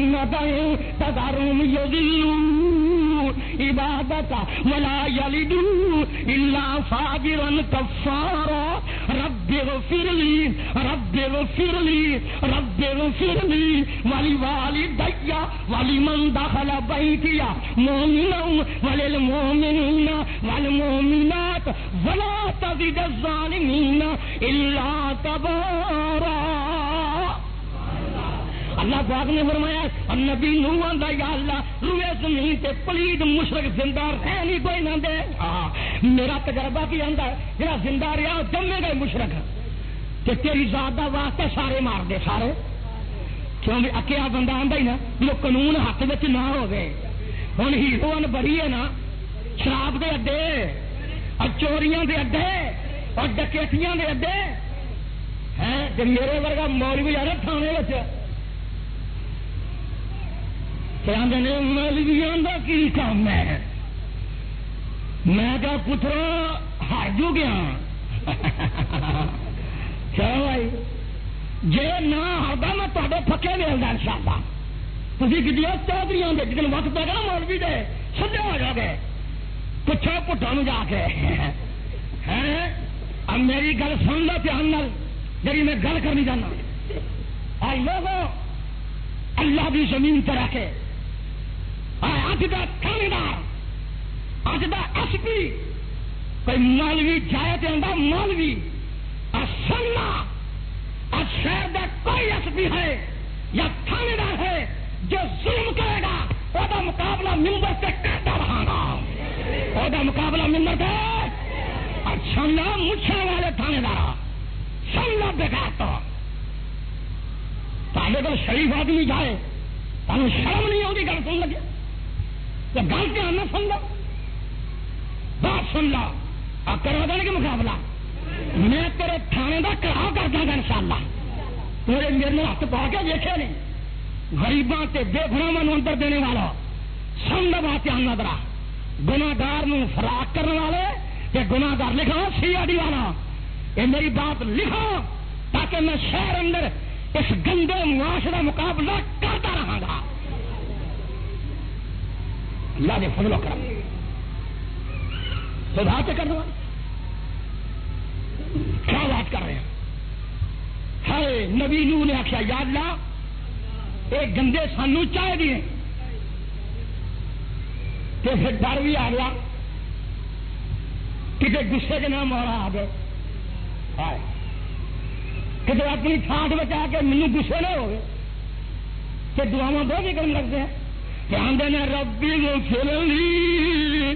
تذرهم یضلوا عبادک ولا یلدوا الا فاجرا کفارا. رب اغفر لی رب اغفر لی رب اغفر لی ولوالدی ولمن دخل بیتی مؤمنا وللمؤمنین والمؤمنات ولا تزد الظالمین الا تبارا. اللہ پاک نے فرمایا اور نبی نوح آندا یا اللہ روئے زمین تے پلید مشرک زندہ رہ نہیں کوئی نہ دے. میرا تجربہ کی آندا ہے جڑا زندہ رہا جمے گئے مشرک تے تیری ذات دا واسطے سارے مار دے سارے. کیوں بھی اکیا بندہ آندا ہی نا جو قانون ہاتھ وچ نہ ہوے. ہن ہیرو ان بڑی ہے نا شراب دے اڈے اور چوریاں دے اڈے اور ڈکیتیاں دے اڈے ہیں. تے میرے ورگا مولوی آ رہا تھانے وچ مولویاں دا کی کام ہے. میں کیا پترو ہار جو گیا چلو بھائی جی نہ ہوگا میں تے پکے ملتا ان شاء اللہ. تھی گڈی چودھری ہوں جس دن وقت پہ گا نا مولوی دے سجے ہو جاؤ گے پوچھو پٹھا نو جا کے. اب میری گل سن لو دھیان جی میں گل کرنی چاہنا. آئی لوگوں اللہ بھی زمین پہ رکھے اج کا تھانے دار اج کا ایس پی کوئی مولوی جائے تو آتا مولوی اور سننا اور شہر کا کوئی ایس پی ہے یا تھانے دار ہے جو ظلم کرے گا وہ مقابلہ ممبر سے کرتا رہا گا. وہ مقابلہ ممبر سے اور سننا مچھر والے تھانے دار سننا بیکار تو تھے کو شریف آدمی جائے تمہیں شرم نہیں ہوگی گل سن لگے تو گل دھیان نہ سن لو بات سن لو اور کروا دینے کے مقابلہ میں تیرے تھانے کا کڑا کر دوں گا ان شاء اللہ. تیرے میرے ہاتھ پا کے دیکھے نہیں غریباں تے بے گناواں اندر دینے والا سن لو بات دھیان نہ درا. گناہگار نو فراق کرنے والے تے گناہگار لکھو سی آئی ڈی والا یہ میری بات لکھو تاکہ میں شہر اندر اس گندے معاشرہ مقابلہ کرتا رہا گا. اللہ نے فضل و کرم خدا کے کرنا کیا بات کر رہے ہیں. ہے نبی نوح نے آخیا یا اللہ ایک گندے سانو چاہے دیے کہ پھر ڈر بھی آ گیا کتنے گسے کے نام مارا آ گئے کتنے اپنی ٹھاٹ بچا کے مینو گسے نہ ہوئے کہ دعاواں بہت ہی کرنے لگتے ہیں کہ آدھے نے ربی غفرلی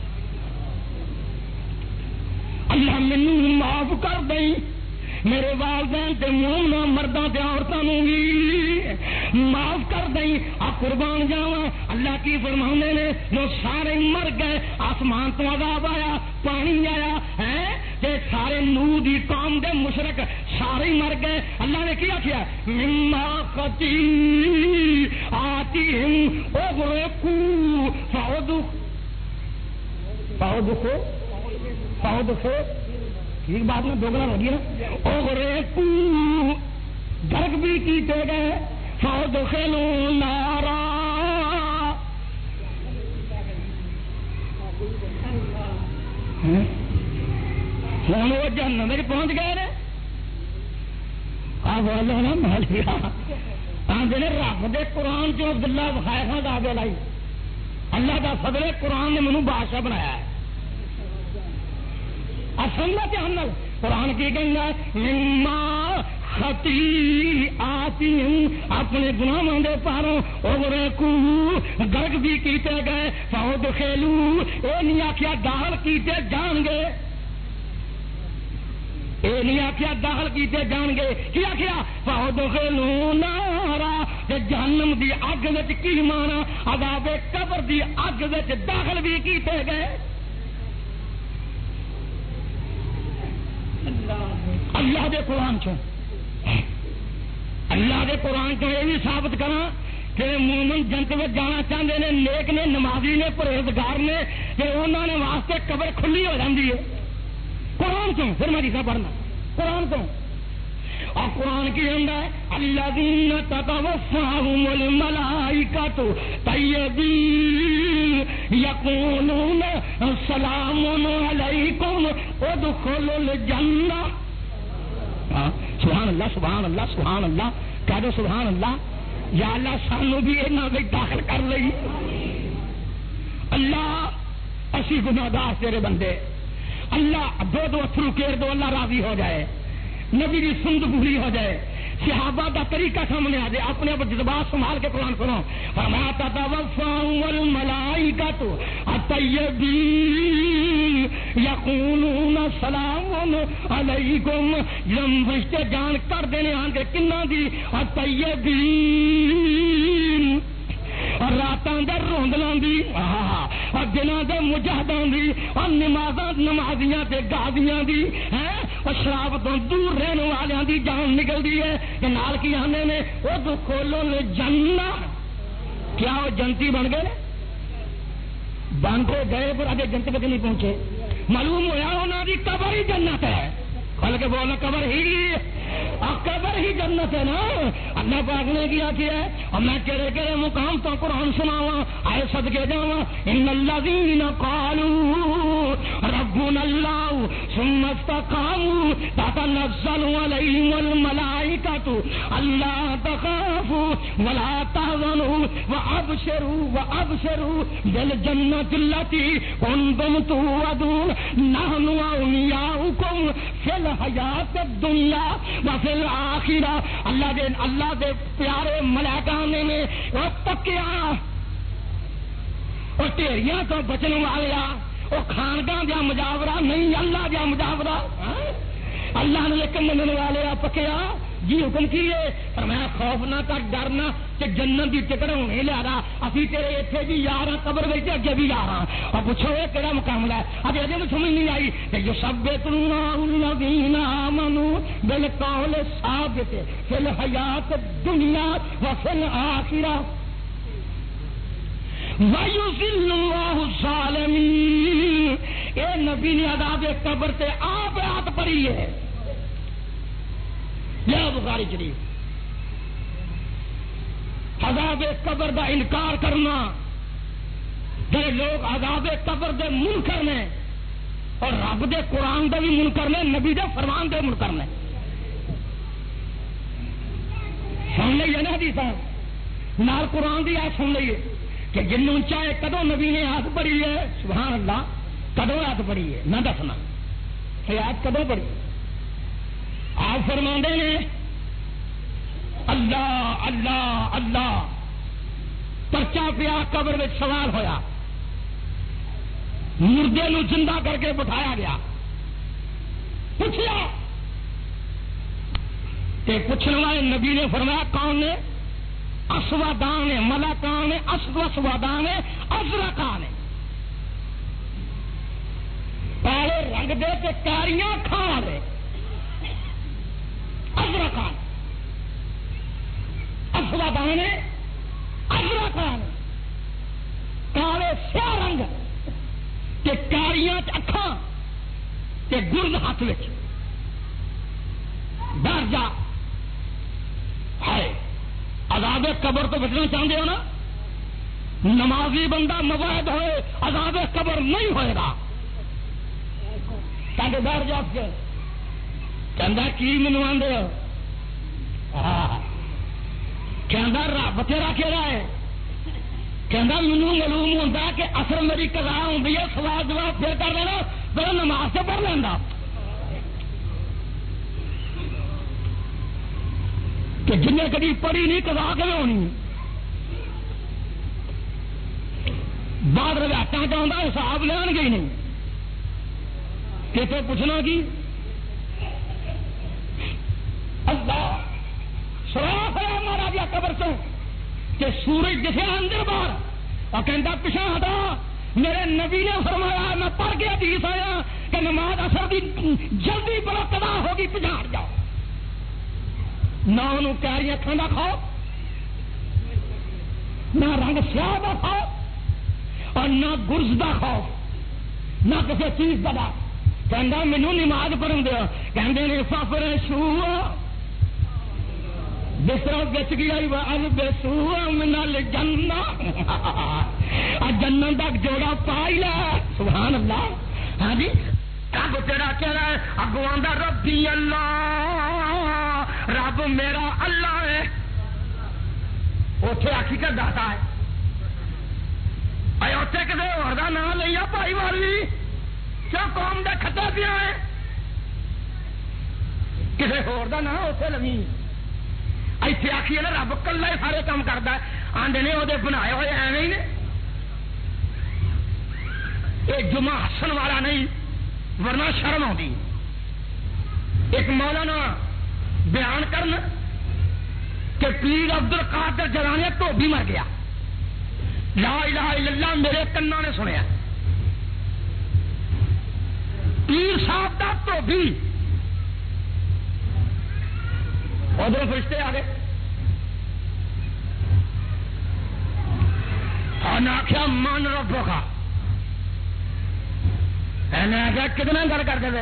اللہ مینو معاف کر دیں میرے والدین تے مومنا مرداں تے عورتاں نوں بھی معاف کر دیں. آ قربان جاواں اللہ کی فرمانے نے جو سارے مر گئے آسمان تو عذاب آیا پانی آیا ہے تے سارے نوح دی قوم دے مشرک سارے مر گئے. اللہ نے کیا کیا مما خطی آتیہم اغرقوا فعودوا فعودوا فعودوا ایک بات میں دوگنا ہو گیا نا اغرقوا غرق بھی کیتے گئے فادخلوا نارا ہوں وہ جہنم میں پہنچ گئے نا آپ بولو نا مالیا آدھے رب دے قرآن چ عبداللہ بخائے خان دے لائی اللہ کا فضل قرآن نے مینوں بادشاہ بنایا ہے. سنت حمل قرآن کی گنگا مما خطی آتی ہوں اپنے گناہوں دے پاروں اغرقو غرق بھی کیتے گئے فادخلو اے نہیں آخیا داخل کیتے جان گے اے نہیں آخیا داخل کیتے جان گے کیا کیا فادخلو نارا جہنم دی اگ وچ کی مانا عذاب قبر دی اگ وچ داخل بھی کیتے گئے. اللہ دے قرآن چوں اللہ دے قرآن چوں یہ بھی ثابت کرا کہ مومن جنت میں جانا چاہتے ہیں نیک نے نمازی نے پرہیزگار نے کہ انہوں نے واسطے قبر کھلی ہو جاتی ہے قرآن چوں. پھر میں جیسا پڑھنا قرآن چوں اور قرآن کی ہے الذین تتوفاہم الملائکۃ طیبین یقولون سلام علیکم ادخلوا الجنہ. سبحان اللہ سبحان اللہ سبحان اللہ کہہ دو سبحان اللہ. یا اللہ سانو بھی انہاں وچ داخل کر لئی. اللہ اسی گناہگار تیرے بندے اللہ دو دو اتھرو کیر دو اللہ راضی ہو جائے نبی کی سند پوری ہو جائے صحابہ کا طریقہ سامنے آ جائے اپنے آپ جذبات سنبھال کے قرآن سنو. فرمایا تتوفاہم الملائکۃ الطیبین یقولون سلام علیکم. جم فرشتے جان کر دینے آن کے کنہ دی الطیبین اور راتاں دے روندلاں دی اور دناں دے مجاہداں دی اور نمازاں نمازیاں تے غازیاں دی ہیں اور شراب تو دور رہنے والیاں دی جان نکلدی ہے کہ نال کی آنے نے او تو کھولو لے جنہ. کیا وہ جنتی بن گئے بانٹے گئے پر ابھی جنت تک نہیں پہنچے. معلوم ہوا انہاں دی قبر ہی جنت ہے. کھل کے بولنا قبر ہی قبر ہی جنت ہے نا. اللہ پاک نے کیا کیا ہے اور میں کہڑے کہڑے مقام تو قرآن سناواں آئے صدقے جاواں. ان الذین قالوا ربنا اللہ ثم استقاموا تتنزل علیہم الملائکۃ الا تخافوا ولا تحزنوا وابشروا وابشروا بالجنۃ التي کنتم توعدون نحن اولیاؤکم فی الحیات الدنیا وفی الآخرہ. اللہ دے اللہ دے پیارے ملائکہ نے وہ پکیا وہ ٹیریاں تو بچن والیا وہ خاندان دیا مجاورہ نہیں اللہ دیا مجاورہ. اللہ نے لیکن منن والے پکیا جی حکم کیے فرمایا خوف نہ کر ڈرنا کہ جنت دی ٹکٹ ہونے لیا رہا اسی تیرے اتنے بھی یار ہاں قبر ویچے اگے بھی یار ہاں. اور پوچھو یہ کہڑا مقابلہ ہے ابھی اجے میں سمجھ نہیں آئی کہ یثبت اللہ الذین آمنوا بالقول الثابت فی الحیات الدنیا وفی الآخرہ وَيُذِلُّ اللَّهُ الظَّالِمِينَ. اے نبی نے عذاب قبر تے آپ رات پڑھی ہے یا بخاری شریف عذاب قبر دا انکار کرنا جڑے لوگ عذاب قبر دے منکر نے اور رب دے قرآن دے بھی منکر نے نبی دے فرمان دے منکر نے سن لئیے نا حدیث نال قرآن دی آیت سن لئیے کہ جنوں چاہے کدو نبی نے آیت پڑھی ہے سبحان اللہ کدو آیت پڑھی ہے نہ دسنا آیت کدو پڑھی آپ فرماندے نے اللہ اللہ اللہ پرچا پیا قبر میں سوال ہویا مردے نو زندہ کر کے بٹھایا گیا پوچھا تے پوچھنے والے نبی نے فرمایا کون نے اسودان نے ملکان نے اسودان نے ازرقان نے کالے رنگ دے تے کاریاں کھا والے ازرقان اسودان نے ازرقان کالے سیاہ رنگ تے کاریاں اکھاں تے گرد ہاتھ وچ ڈر جا ہے عذاب قبر تو بچنا چاہتے ہو نا نمازی بندہ مواعد ہوئے عذاب قبر نہیں ہوئے گا کہ ڈر جا کے کہندا کی مینوں آندے ہو کہندا رب تیرا کہڑا ہے کہندا مینوں معلوم ہوندا کہ اثر میری قضا ہوندی ہے سوال جواب پھر کر لینا پہلے نماز سے پڑھ لیندا کہ جنہیں کبھی پڑھی نہیں قضا کیوں ہونی بعد روایتاں چاہتا حساب لین گئی نہیں کہ تو پوچھنا کی اللہ سراخ ہے ہمارا گیا قبر سے کہ سورج دکھے اندر باہر اور کہتا پیچھے ہٹا میرے نبی نے فرمایا میں پڑھ کے حدیث آیا کہ نماز اثر دی جلدی بڑا قضا ہوگی پیچھے ہٹ جاؤ نہ انہوں کیری اکھان کا کھاؤ نہ رنگ سیاہ کا کھاؤ اور نہ گرز کا کھاؤ نہ کسی چیز کا دا کہندا مینوں نماز پڑھن دیا کہندے نے سفر شو بسرا بچ گیا بے سو منال جنہ جنت تک جوڑا پائی لے سبحان اللہ ہاں جی رب تیرا کہڑا ہے اگو آندا ربی اللہ رب میرا اللہ ہے اوتھے آخی کر داتا ہے اے اوتھے کسے ہور دا نام لیا بھائی والی کیوں قوم دے کھٹا پیا ہے کسے ہور دا نام اوتھے لوی ایتھے آخی ہے نا رب کلا ہی سارے کام کردا ہے آندے نے اودے بنائے ہوئے ایویں ہی نے اے جمعہ ہسن والا نہیں ورنہ شرم آتی ایک مولانا بیان کرن کہ پیر عبد القادر جیلانی دھوبی مر گیا لا الہ الا اللہ میرے کنا نے سنیا پیر صاحب کا دھوبی ادھر فرشتے آ گئے آخیا من ربو کا کتنا گل کرتے پے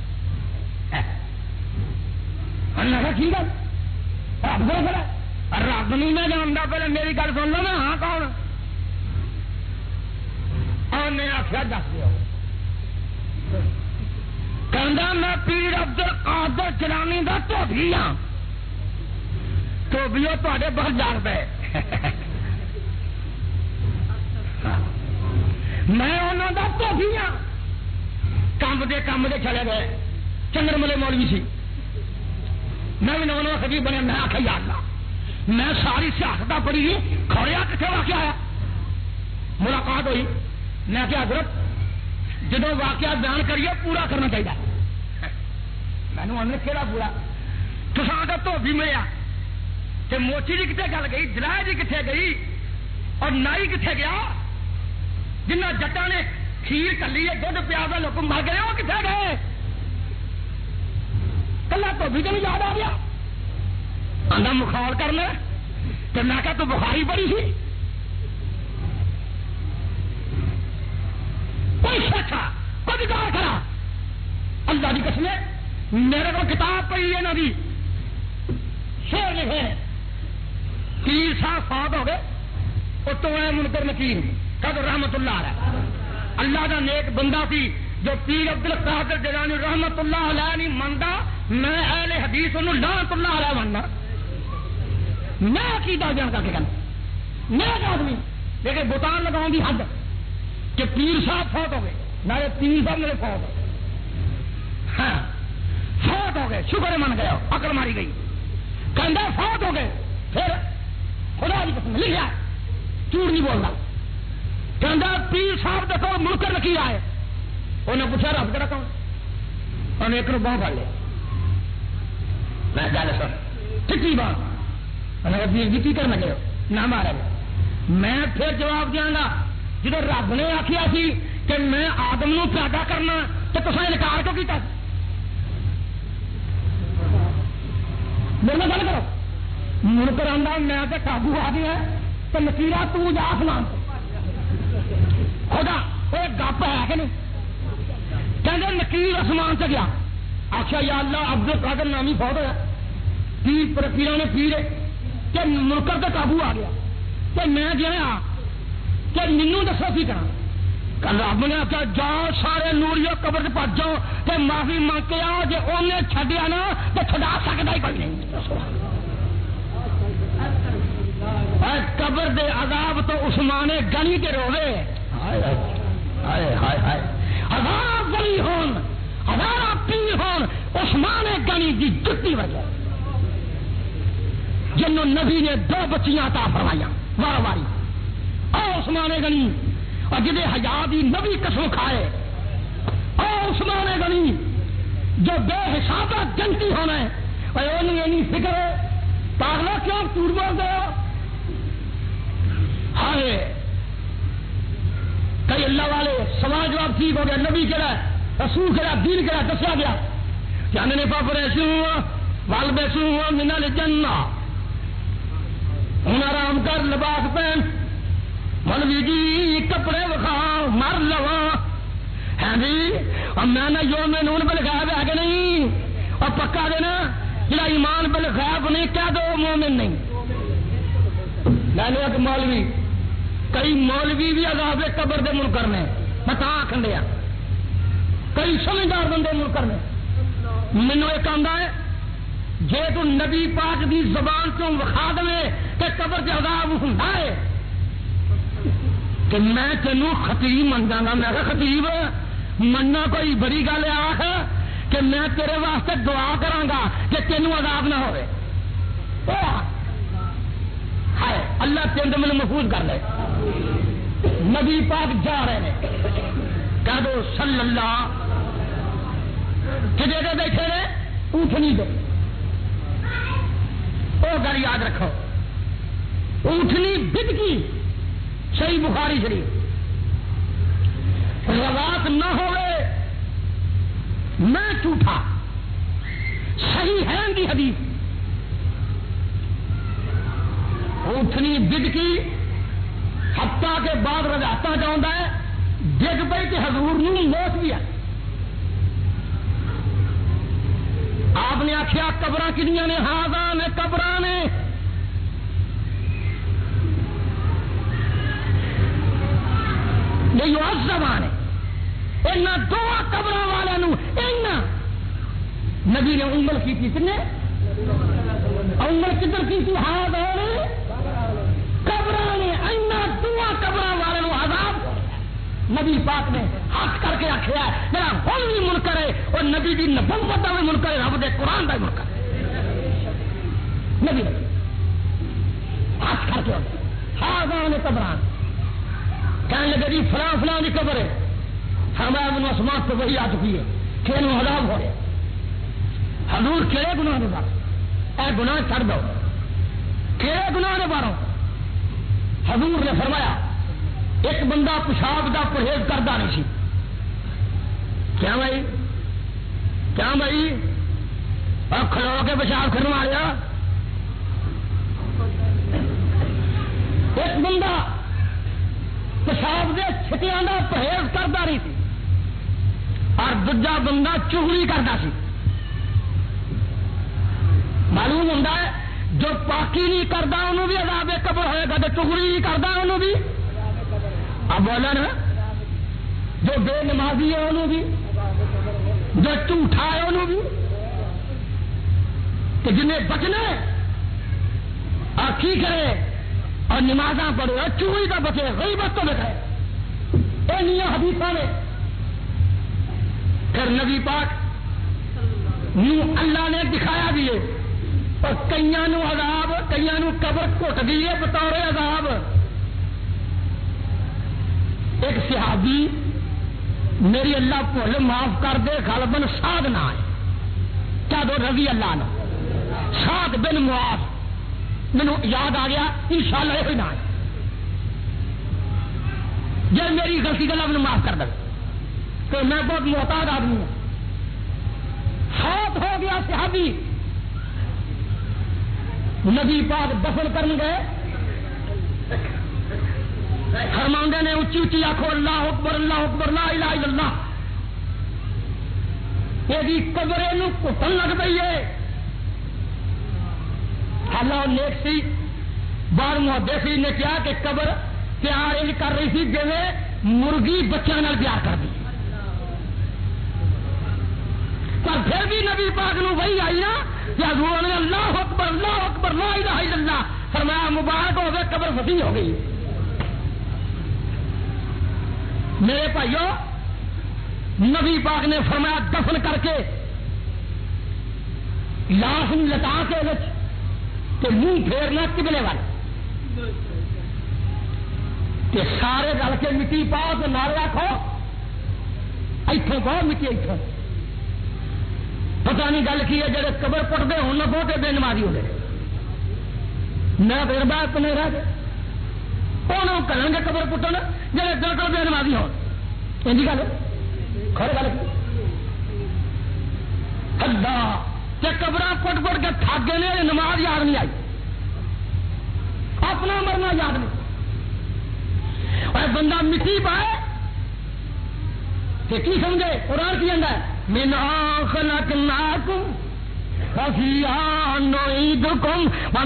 کی گل رب کو کھڑا رب نہیں میں جانتا پہلے میری گل سن لو نا ہاں کون آخیا دس دو کہ میں پیر عبد القادر جیلانی کا دھوبی ہاں دھوبیو تے بہت جان پے میں انہوں کا دھوبی ہاں کام دے کام دے چلے گئے چندر ملے مولوی سی میں بھی نو نو خطیب بنے میں آخیا یا اللہ میں ساری سیاست پڑھی کھوڑیا کتنے واقعہ آیا ملاقات ہوئی میں کیا حضرت جدو واقعہ بیان کریے پورا کرنا چاہیے میں نے کہڑا پورا کسان کا دھوبی ملیا کہ موچی جی کتنے گل گئی جلائے جی کتنے گئی اور نائی کتنے گیا جنہ جٹا نے کھیر کلی ہے دھد پیاز کا لوگ مر گئے وہ کتنے گئے کلا دھوبی کو یاد آ گیا آدھا مخال کرنا تو میں کہا تو بخاری پڑی سی کوئی شک کوئی کہا کرا اللہ کی قسم میرے کو کتاب پڑھی ہے نا دی شیر لکھے پیر صاحب فوت ہو گئے اتوں ہے منکر نکیر کد رحمت اللہ علیہ اللہ کا نیک بندہ سی جو پیر عبد القادر جیلانی رحمت اللہ علیہ نہیں منتا میں اہل حدیث انہوں لعنت اللہ علیہ مننا میں عقیدہ بیان کر کے کہنا میں آدمی لیکن بتان لگاؤں کی حد کہ پیر صاحب فوت ہو گئے میرے پیر صاحب میرے فوت ہو گئے ہاں فوت ہو گئے شکر من گیا عقل ماری گئی کہنا فوت ہو گئے پھر خدا کی قسم لکھا جھوٹ نہیں بولنا کہنا پیر صاحب دیکھو منکر نکیر آئے انہیں پوچھا رب کہڑا کون انہیں ایک بہت پڑ لیا میں گل سن ٹھیک بات انہیں جی کی کرنا گئے نہ مارے میں پھر جواب دیا گا جب رب نے آخیا سی کہ میں آدم نو پیدا کرنا تو تصا انکار کیوں کیتا میرے گل کرو منکر آدھا میں تو قابو آ گیا تو نکیرا تو جا سمان خدا وہ گپ ہے کہ نہیں کہتے نکیر آسمان سے گیا آخیا یا اللہ عبد القادر نامی فوت ہوا پیر پیروں نے پیر کہ منکر کا قابو آ گیا کہ میں گیا کہ مینو دسو کی کرا رب نے آخیا جاؤ سارے نوریو قبر سے پہنچ جاؤ کہ معافی منگ کے آؤ جی انہیں چڈیا نا تو چھڈا سکتا ہی کوئی نہیں قبر دے عذاب تو عثمان گنی کے روے ہائے ہائے ہائے ہزار گلی ہون ہزار پیر ہون عثمان گنی کی جتی وجہ جنہوں نبی نے دو بچیاں عطا فرمائیاں وار واری او عثمان گنی اور جدے حجابی نبی قسم کھائے او عثمان گنی جو بے حسابہ جنتی ہونا ہے اور انہیں یہ نہیں فکر ہے پاگلا کیوں چور بول دے ہائے کئی اللہ والے سوال جواب ٹھیک ہو گیا نبی کہڑا رسول کہڑا دین کہڑا دسیا گیا جانے نے پاپ ریسو وال بیسو منا لے جنہ ہوں آرام کر لباس پہن مولوی جی کپڑے وکھا مر لوا ہے جی اور میں نہ جو میں نون بل غائب ہے کہ نہیں اور پکا دینا جڑا ایمان بل غائب نہیں کہہ دو مومن نہیں میں نے ایک مولوی کئی مولوی بھی عذاب قبر دے منکر نے میں تا آخن دیا کئی سمجھدار بندے منکر نے مینو ایک آدھا ہے جے تو نبی پاک دی زبان چوں وکھا دے کہ قبر چ عذاب ہوندا ہے کہ میں تینوں خطیب من جاگا میں کہ خطیب مننا کوئی بڑی گل آخ کہ میں تیرے واسطے دعا کراں گا کہ تینوں عذاب نہ ہوئے ہائے اللہ تین میں محفوظ کر لے نبی پاک جا رہے ہیں کہہ دو صلی اللہ کدے دے بیٹھے نے اونٹنی دے وہ گل یاد رکھو اونٹنی بدکی صحیح بخاری شریف روایت نہ ہوئے میں جھوٹا صحیح ہے ان کی حدیث اونٹنی بدکی ہفتہ کے بعد رجاتا چاہتا ہے ڈگ پی کہ حضور نو موت بھی ہے آپ نے آخیا قبر کنیاں نے ہاں نے قبر نے نہیں زبان ہے دو قبر والوں نبی نے انگل کی تھی کنے انگل کدھر کی تھی ہاں قبر نے دو قبر والوں عذاب نبی پاک نے ہاتھ کر کے آخیا میرا ہوں بھی منکر ہے اور نبی کی نبوت کا بھی منکر ہے رب دے قرآن کا بھی منکر ہے نبی ہاتھ کر کے ہاں نے قبران کہنے لگے جی فلاں فلاں کی قبر ہے ہمارا من آسمان تو وہی آ چکی ہے کہ انہوں عذاب ہو رہا حضور کہڑے گناہ نے بارو اے گناہ چھڑ دو کہڑے گناہ نے بارو حضور نے فرمایا ایک بندہ پیشاب کا پرہیز کرتا نہیں سی کیا بھائی کیا بھائی اور کھلو کے پیشاب کرنے والا ایک بندہ پیشاب کے چھٹیاں کا پرہیز کرتا نہیں سی اور دوجا بندہ چغلی کرتا سی معلوم ہوتا ہے جو پاکی نہیں کرتا انہوں بھی عذاب قبر ہوئے گا، جو چغلی نہیں کرتا انہوں بھی، اب بولا نا، جو بے نمازی ہے انہوں بھی، جو جھوٹا ہے انہوں بھی، کہ جنہیں بچنا ہے اور کی کرے اور نمازاں پڑھے اور چوری کا بچے، غیبت تو بچے، اے نیا حدیثہ نے پھر نبی پاک نو اللہ نے دکھایا بھی ہے، اور کئیاں نو عذاب، کئیاں نو قبر گھٹ گئی ہے بطور عذاب۔ ایک صحابی میری اللہ بھول معاف کر دے غالباً سعد نہ ہے، کیا دو رضی اللہ نے، سعد بن معاذ، مینوں یاد آ گیا انشاءاللہ یہ نہ ہے، جب میری غلطی کا اللہ معاف کر دے تو میں بہت محتاط آدمی ہوں۔ فوت ہو گیا صحابی، نبی پاک دفن کرنے گئے، فرماندے نے اچھی اچھی آخو اللہ اکبر اللہ اکبر لا الہ الا اللہ، یہ قبر نو کٹن لگ پئی ہے۔ اللہ نیک سی بار محدثی نے کیا کہ قبر پیار ان کر رہی تھی جیسے مرغی بچوں نال پیار کر دی، پر پھر بھی نبی پاک نو وہی آئی نا کہ حضور نے اللہ اکبر اللہ اکبر لا الہ الا اللہ فرمایا، مبارک ہو گئے قبر وسیع ہو گئی۔ میرے بھائیو، نبی پاک نے فرمایا دفن کر کے لاش لٹا کے کہ منہ پھیرنا قبلے والے، کہ سارے گل کے مٹی پاؤ تو نال رکھو، اتوں پاؤ مٹی اتوں، پتہ نہیں گل کی ہے جڑے قبر پٹتے ہوں نہ بہتے بے نمازی ہوتے میں پھر بات نہیں رہ گئے انہوں کریں گے قبر پٹن جڑے بالکل بے نمازی ہو، گل خیر گل اللہ کہ قبر پٹ پٹ کے تھک گئے نے، نماز یاد نہیں آئی، اپنا مرنا یاد نہیں، اور بندہ مٹی پائے کہ کی سمجھے قرآن کی اندر منها خلقناكم وفيها نعيدكم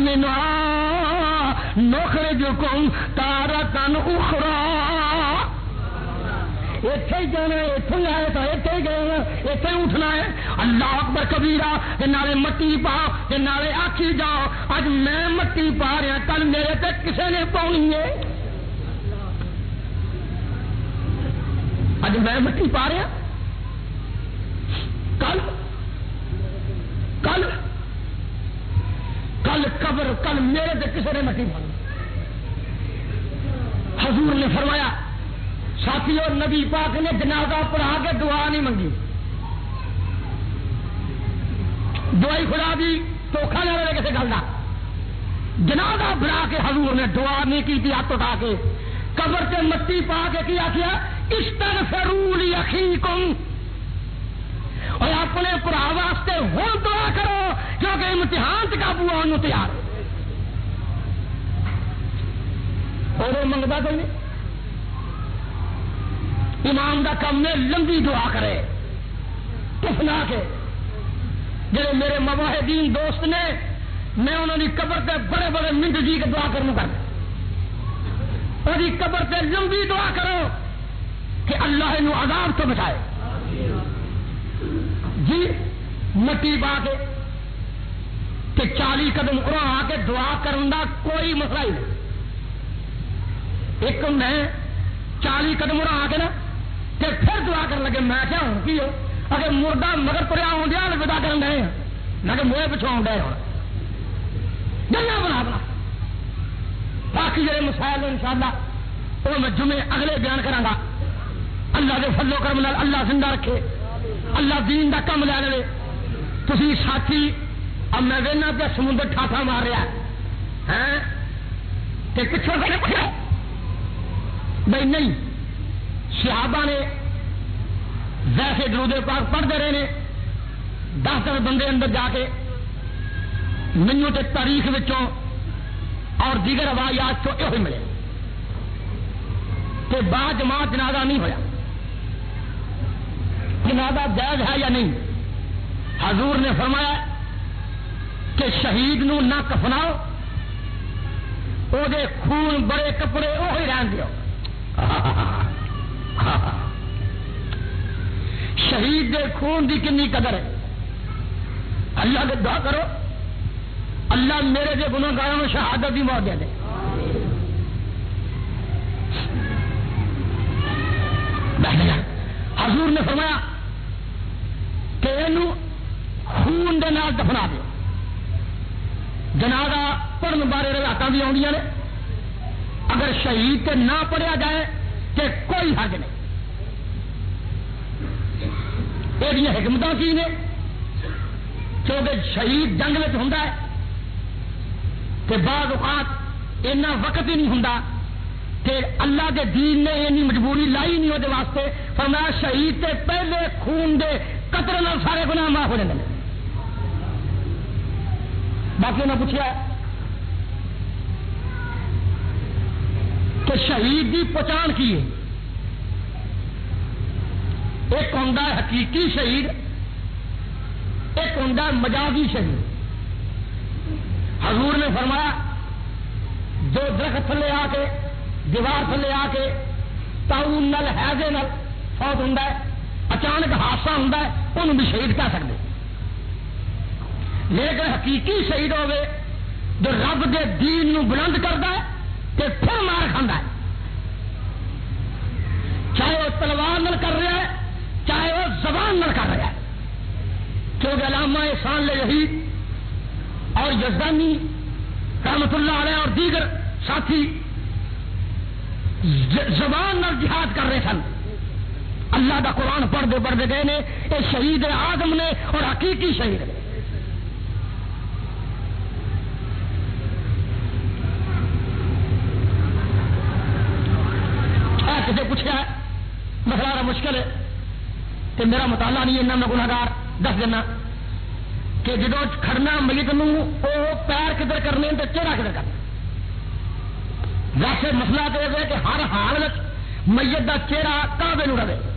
ومنها نخرجكم تارة أخرى۔ اتنے ہی جانا ہے، اتنے ہی آئے تو اتنے ہی گئے، اتنے ہی اٹھنا ہے۔ اللہ اکبر کبیرہ کہ نالے مٹی پاؤ کہ نالے آکھی جاؤ، اج میں مٹی پا رہا، کل میرے تے کسے نے پاؤنی ہے، اج میں مٹی پا رہا، کل کل کل قبر، کل میرے تے کسی نے مٹی پانی۔ حضور نے فرمایا ساتھیوں، نبی پاک نے جنازہ پڑھا کے دعا نہیں منگی، دعائی خدا دی دھوکھا نہ رہے کسی گل کا، جنازہ پڑھا کے حضور نے دعا نہیں کی تھی، ہاتھ اٹھا کے قبر سے مٹی پا کے کیا کیا استغفروا لاخیکم، اور اپنے برا واسطے ہوں دعا کرو کیونکہ امتحان سے قابو آنے تیار اور منگتا کوئی نہیں۔ امام دا کم میں لمبی دعا کرے کفنا کے، جڑے میرے مواہدین دوست نے میں انہوں نے قبر تے بڑے بڑے منٹ جی کے دعا کرنے کر اور قبر تے لمبی دعا کرو کہ اللہ انہوں عذاب تو بچائے۔ جی مٹی پا کے کہ چالی قدم اڑا آ کے دعا کرنے کا کوئی مسئلہ ہی نہیں، ایک میں چالی قدم اڑا آ کے نا کہ پھر دعا کرنے لگے، میں کیا ہوں کی ہو اگر مردہ مگر تریا ہوں دیا ودا کرن گئے ہیں میں کہ موئے پچھو آؤں گئے ہوں گلیا بنا بنا۔ باقی جڑے مسائل ان شاء اللہ وہ میں جمعے اگلے بیان کروں گا۔ اللہ کے فضل و کرم نال اللہ زندہ رکھے، اللہ دین دا کم لے لے۔ تسی ساتھی اب میں وینا پہ سمندر ٹھاٹھا مار رہا ہے کہ پچھوں سے بھائی نہیں، صحابہ نے ویسے درود پاک پڑھتے رہے نے، دس دس بندے اندر جا کے مینوں تے تاریخ وچوں اور دیگر روایات چوں یہ ملے کہ با جماعت جنازہ نہیں ہویا، جنازہ جائز ہے یا نہیں؟ حضور نے فرمایا کہ شہید نو نہ کفناؤ، او دے خون بڑے کپڑے وہی رہن دیو. شہید دے خون دی کنی قدر ہے. اللہ کے دعا کرو اللہ میرے دے گناہگاروں کو شہادت دی موت دے دے. حضور نے فرمایا کہ اینو خون دے نال دفنا دیو. جنازہ پڑھن بارے روایتاں بھی آؤندیاں نے، اگر شہید تے نہ پڑھیا جائے تے کوئی حرج نہیں. یہ حکمتاں کی نے کیونکہ شہید جنگ میں ہوندا ہے کہ بعض اوقات اینا وقت ہی نہیں ہوندا کہ اللہ دے دین نے اینی مجبوری لائی نہیں وہ واسطے فرمایا شہید تے پہلے خون دے قطرے نال سارے گناہ معاف ہو جاندے نے. باقی انہوں نے پوچھا کہ شہید کی پہچان کی ہے. ایک ہوندا ہے حقیقی شہید، ایک ہوندا ہے مجازی شہید. حضور نے فرمایا جو درخت تھلے آ کے دیوار تھلے آ کے تعاون نال ہیضے نال فوت ہوندا ہے، اچانک حادثہ ہوندا ہے، انہوں بھی شہید کہہ سکتے. لیکن حقیقی شہید ہوئے جو رب دے دین نو بلند کرتا ہے تے پھر مار کھاندا ہے، چاہے وہ تلوار نال کر رہا ہے چاہے وہ زبان نال کر رہا ہے. کیونکہ علامہ احسان لہی اور یزدانی رحمت اللہ علیہ اور دیگر ساتھی زبان نال جہاد کر رہے سن. اللہ دا قرآن پڑھتے پڑھتے گئے نے یہ شہید آدم نے اور حقیقی شہید نے. کسی پوچھا ہے مسئلہ مشکل ہے کہ میرا مطالعہ نہیں ہے، میں گناہگار دس دینا کہ جدو کھڑنا میت نو وہ پیر کدھر کرنے تو چہرہ کدھر کرنا. ویسے مسئلہ تو یہ ہے کہ ہر حال میت کا چہرہ کعبے نو رہے.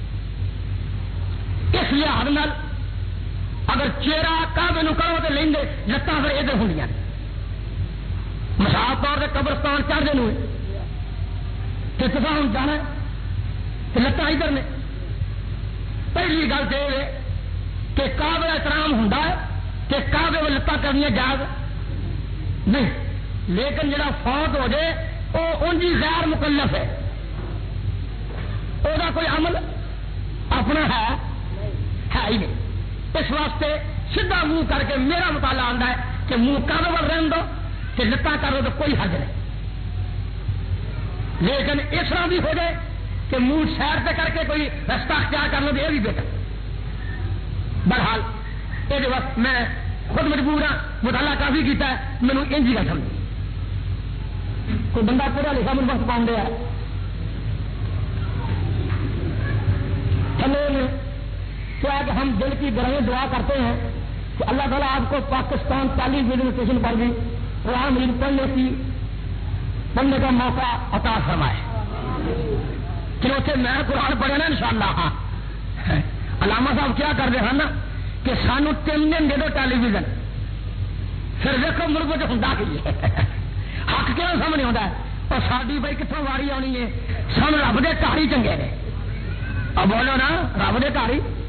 اس لحاظ نال اگر چہرہ کعبے نو کرو تو لیں گے لتاں پھر ادھر ہونیاں. مثال طور سے قبرستان چڑھتے ہوئے کہ تصا ہوں جانا ہے لتاں ادھر نے. پہلی گل تو یہ ہے کہ کعبے احترام ہوں کہ کعبے میں لتاں کرنی جائز نہیں، لیکن جڑا فوت ہو جائے وہ انجی غیر مکلف ہے، وہ کوئی عمل اپنا ہے ہے ہی نہیں. اس واسطے سیدھا منہ کر کے میرا مطالعہ آتا ہے کہ منہ کعبے پر رہن دو کہ لتاں کر دو تو کوئی حرج نہیں. لیکن اس طرح بھی ہو جائے کہ منہ سیر پہ کر کے کوئی رستہ اختیار کر لو تو یہ بھی بہتر. بہرحال یہ وقت میں خود مجبور ہوں، مطالعہ کافی کیتا ہے، مینو انجی کا سمجھ. کوئی بندہ پورا لکھا من وقت پاؤں گیا تھلے میں کیا کہ ہم دل کی گرہیں دعا کرتے ہیں کہ اللہ تعالیٰ آپ کو پاکستان تعلیم ایڈمنسٹریشن پر بھی قرآن مجید پڑھنے کی پڑھنے کا موقع عطا فرمائے. چلو میں قرآن پڑھے نا انشاءاللہ. ہاں علامہ صاحب کیا کر رہے ہیں نا کہ سانو تین دن دے دو ٹیلی ویژن، پھر دیکھو ملک جو ہوں حق کیوں سامنے ہوتا ہے اور ساری بھائی کتوں واری آنی ہے. سن رب دے تاری چنگے نے. اب بولو نا رب دے تاری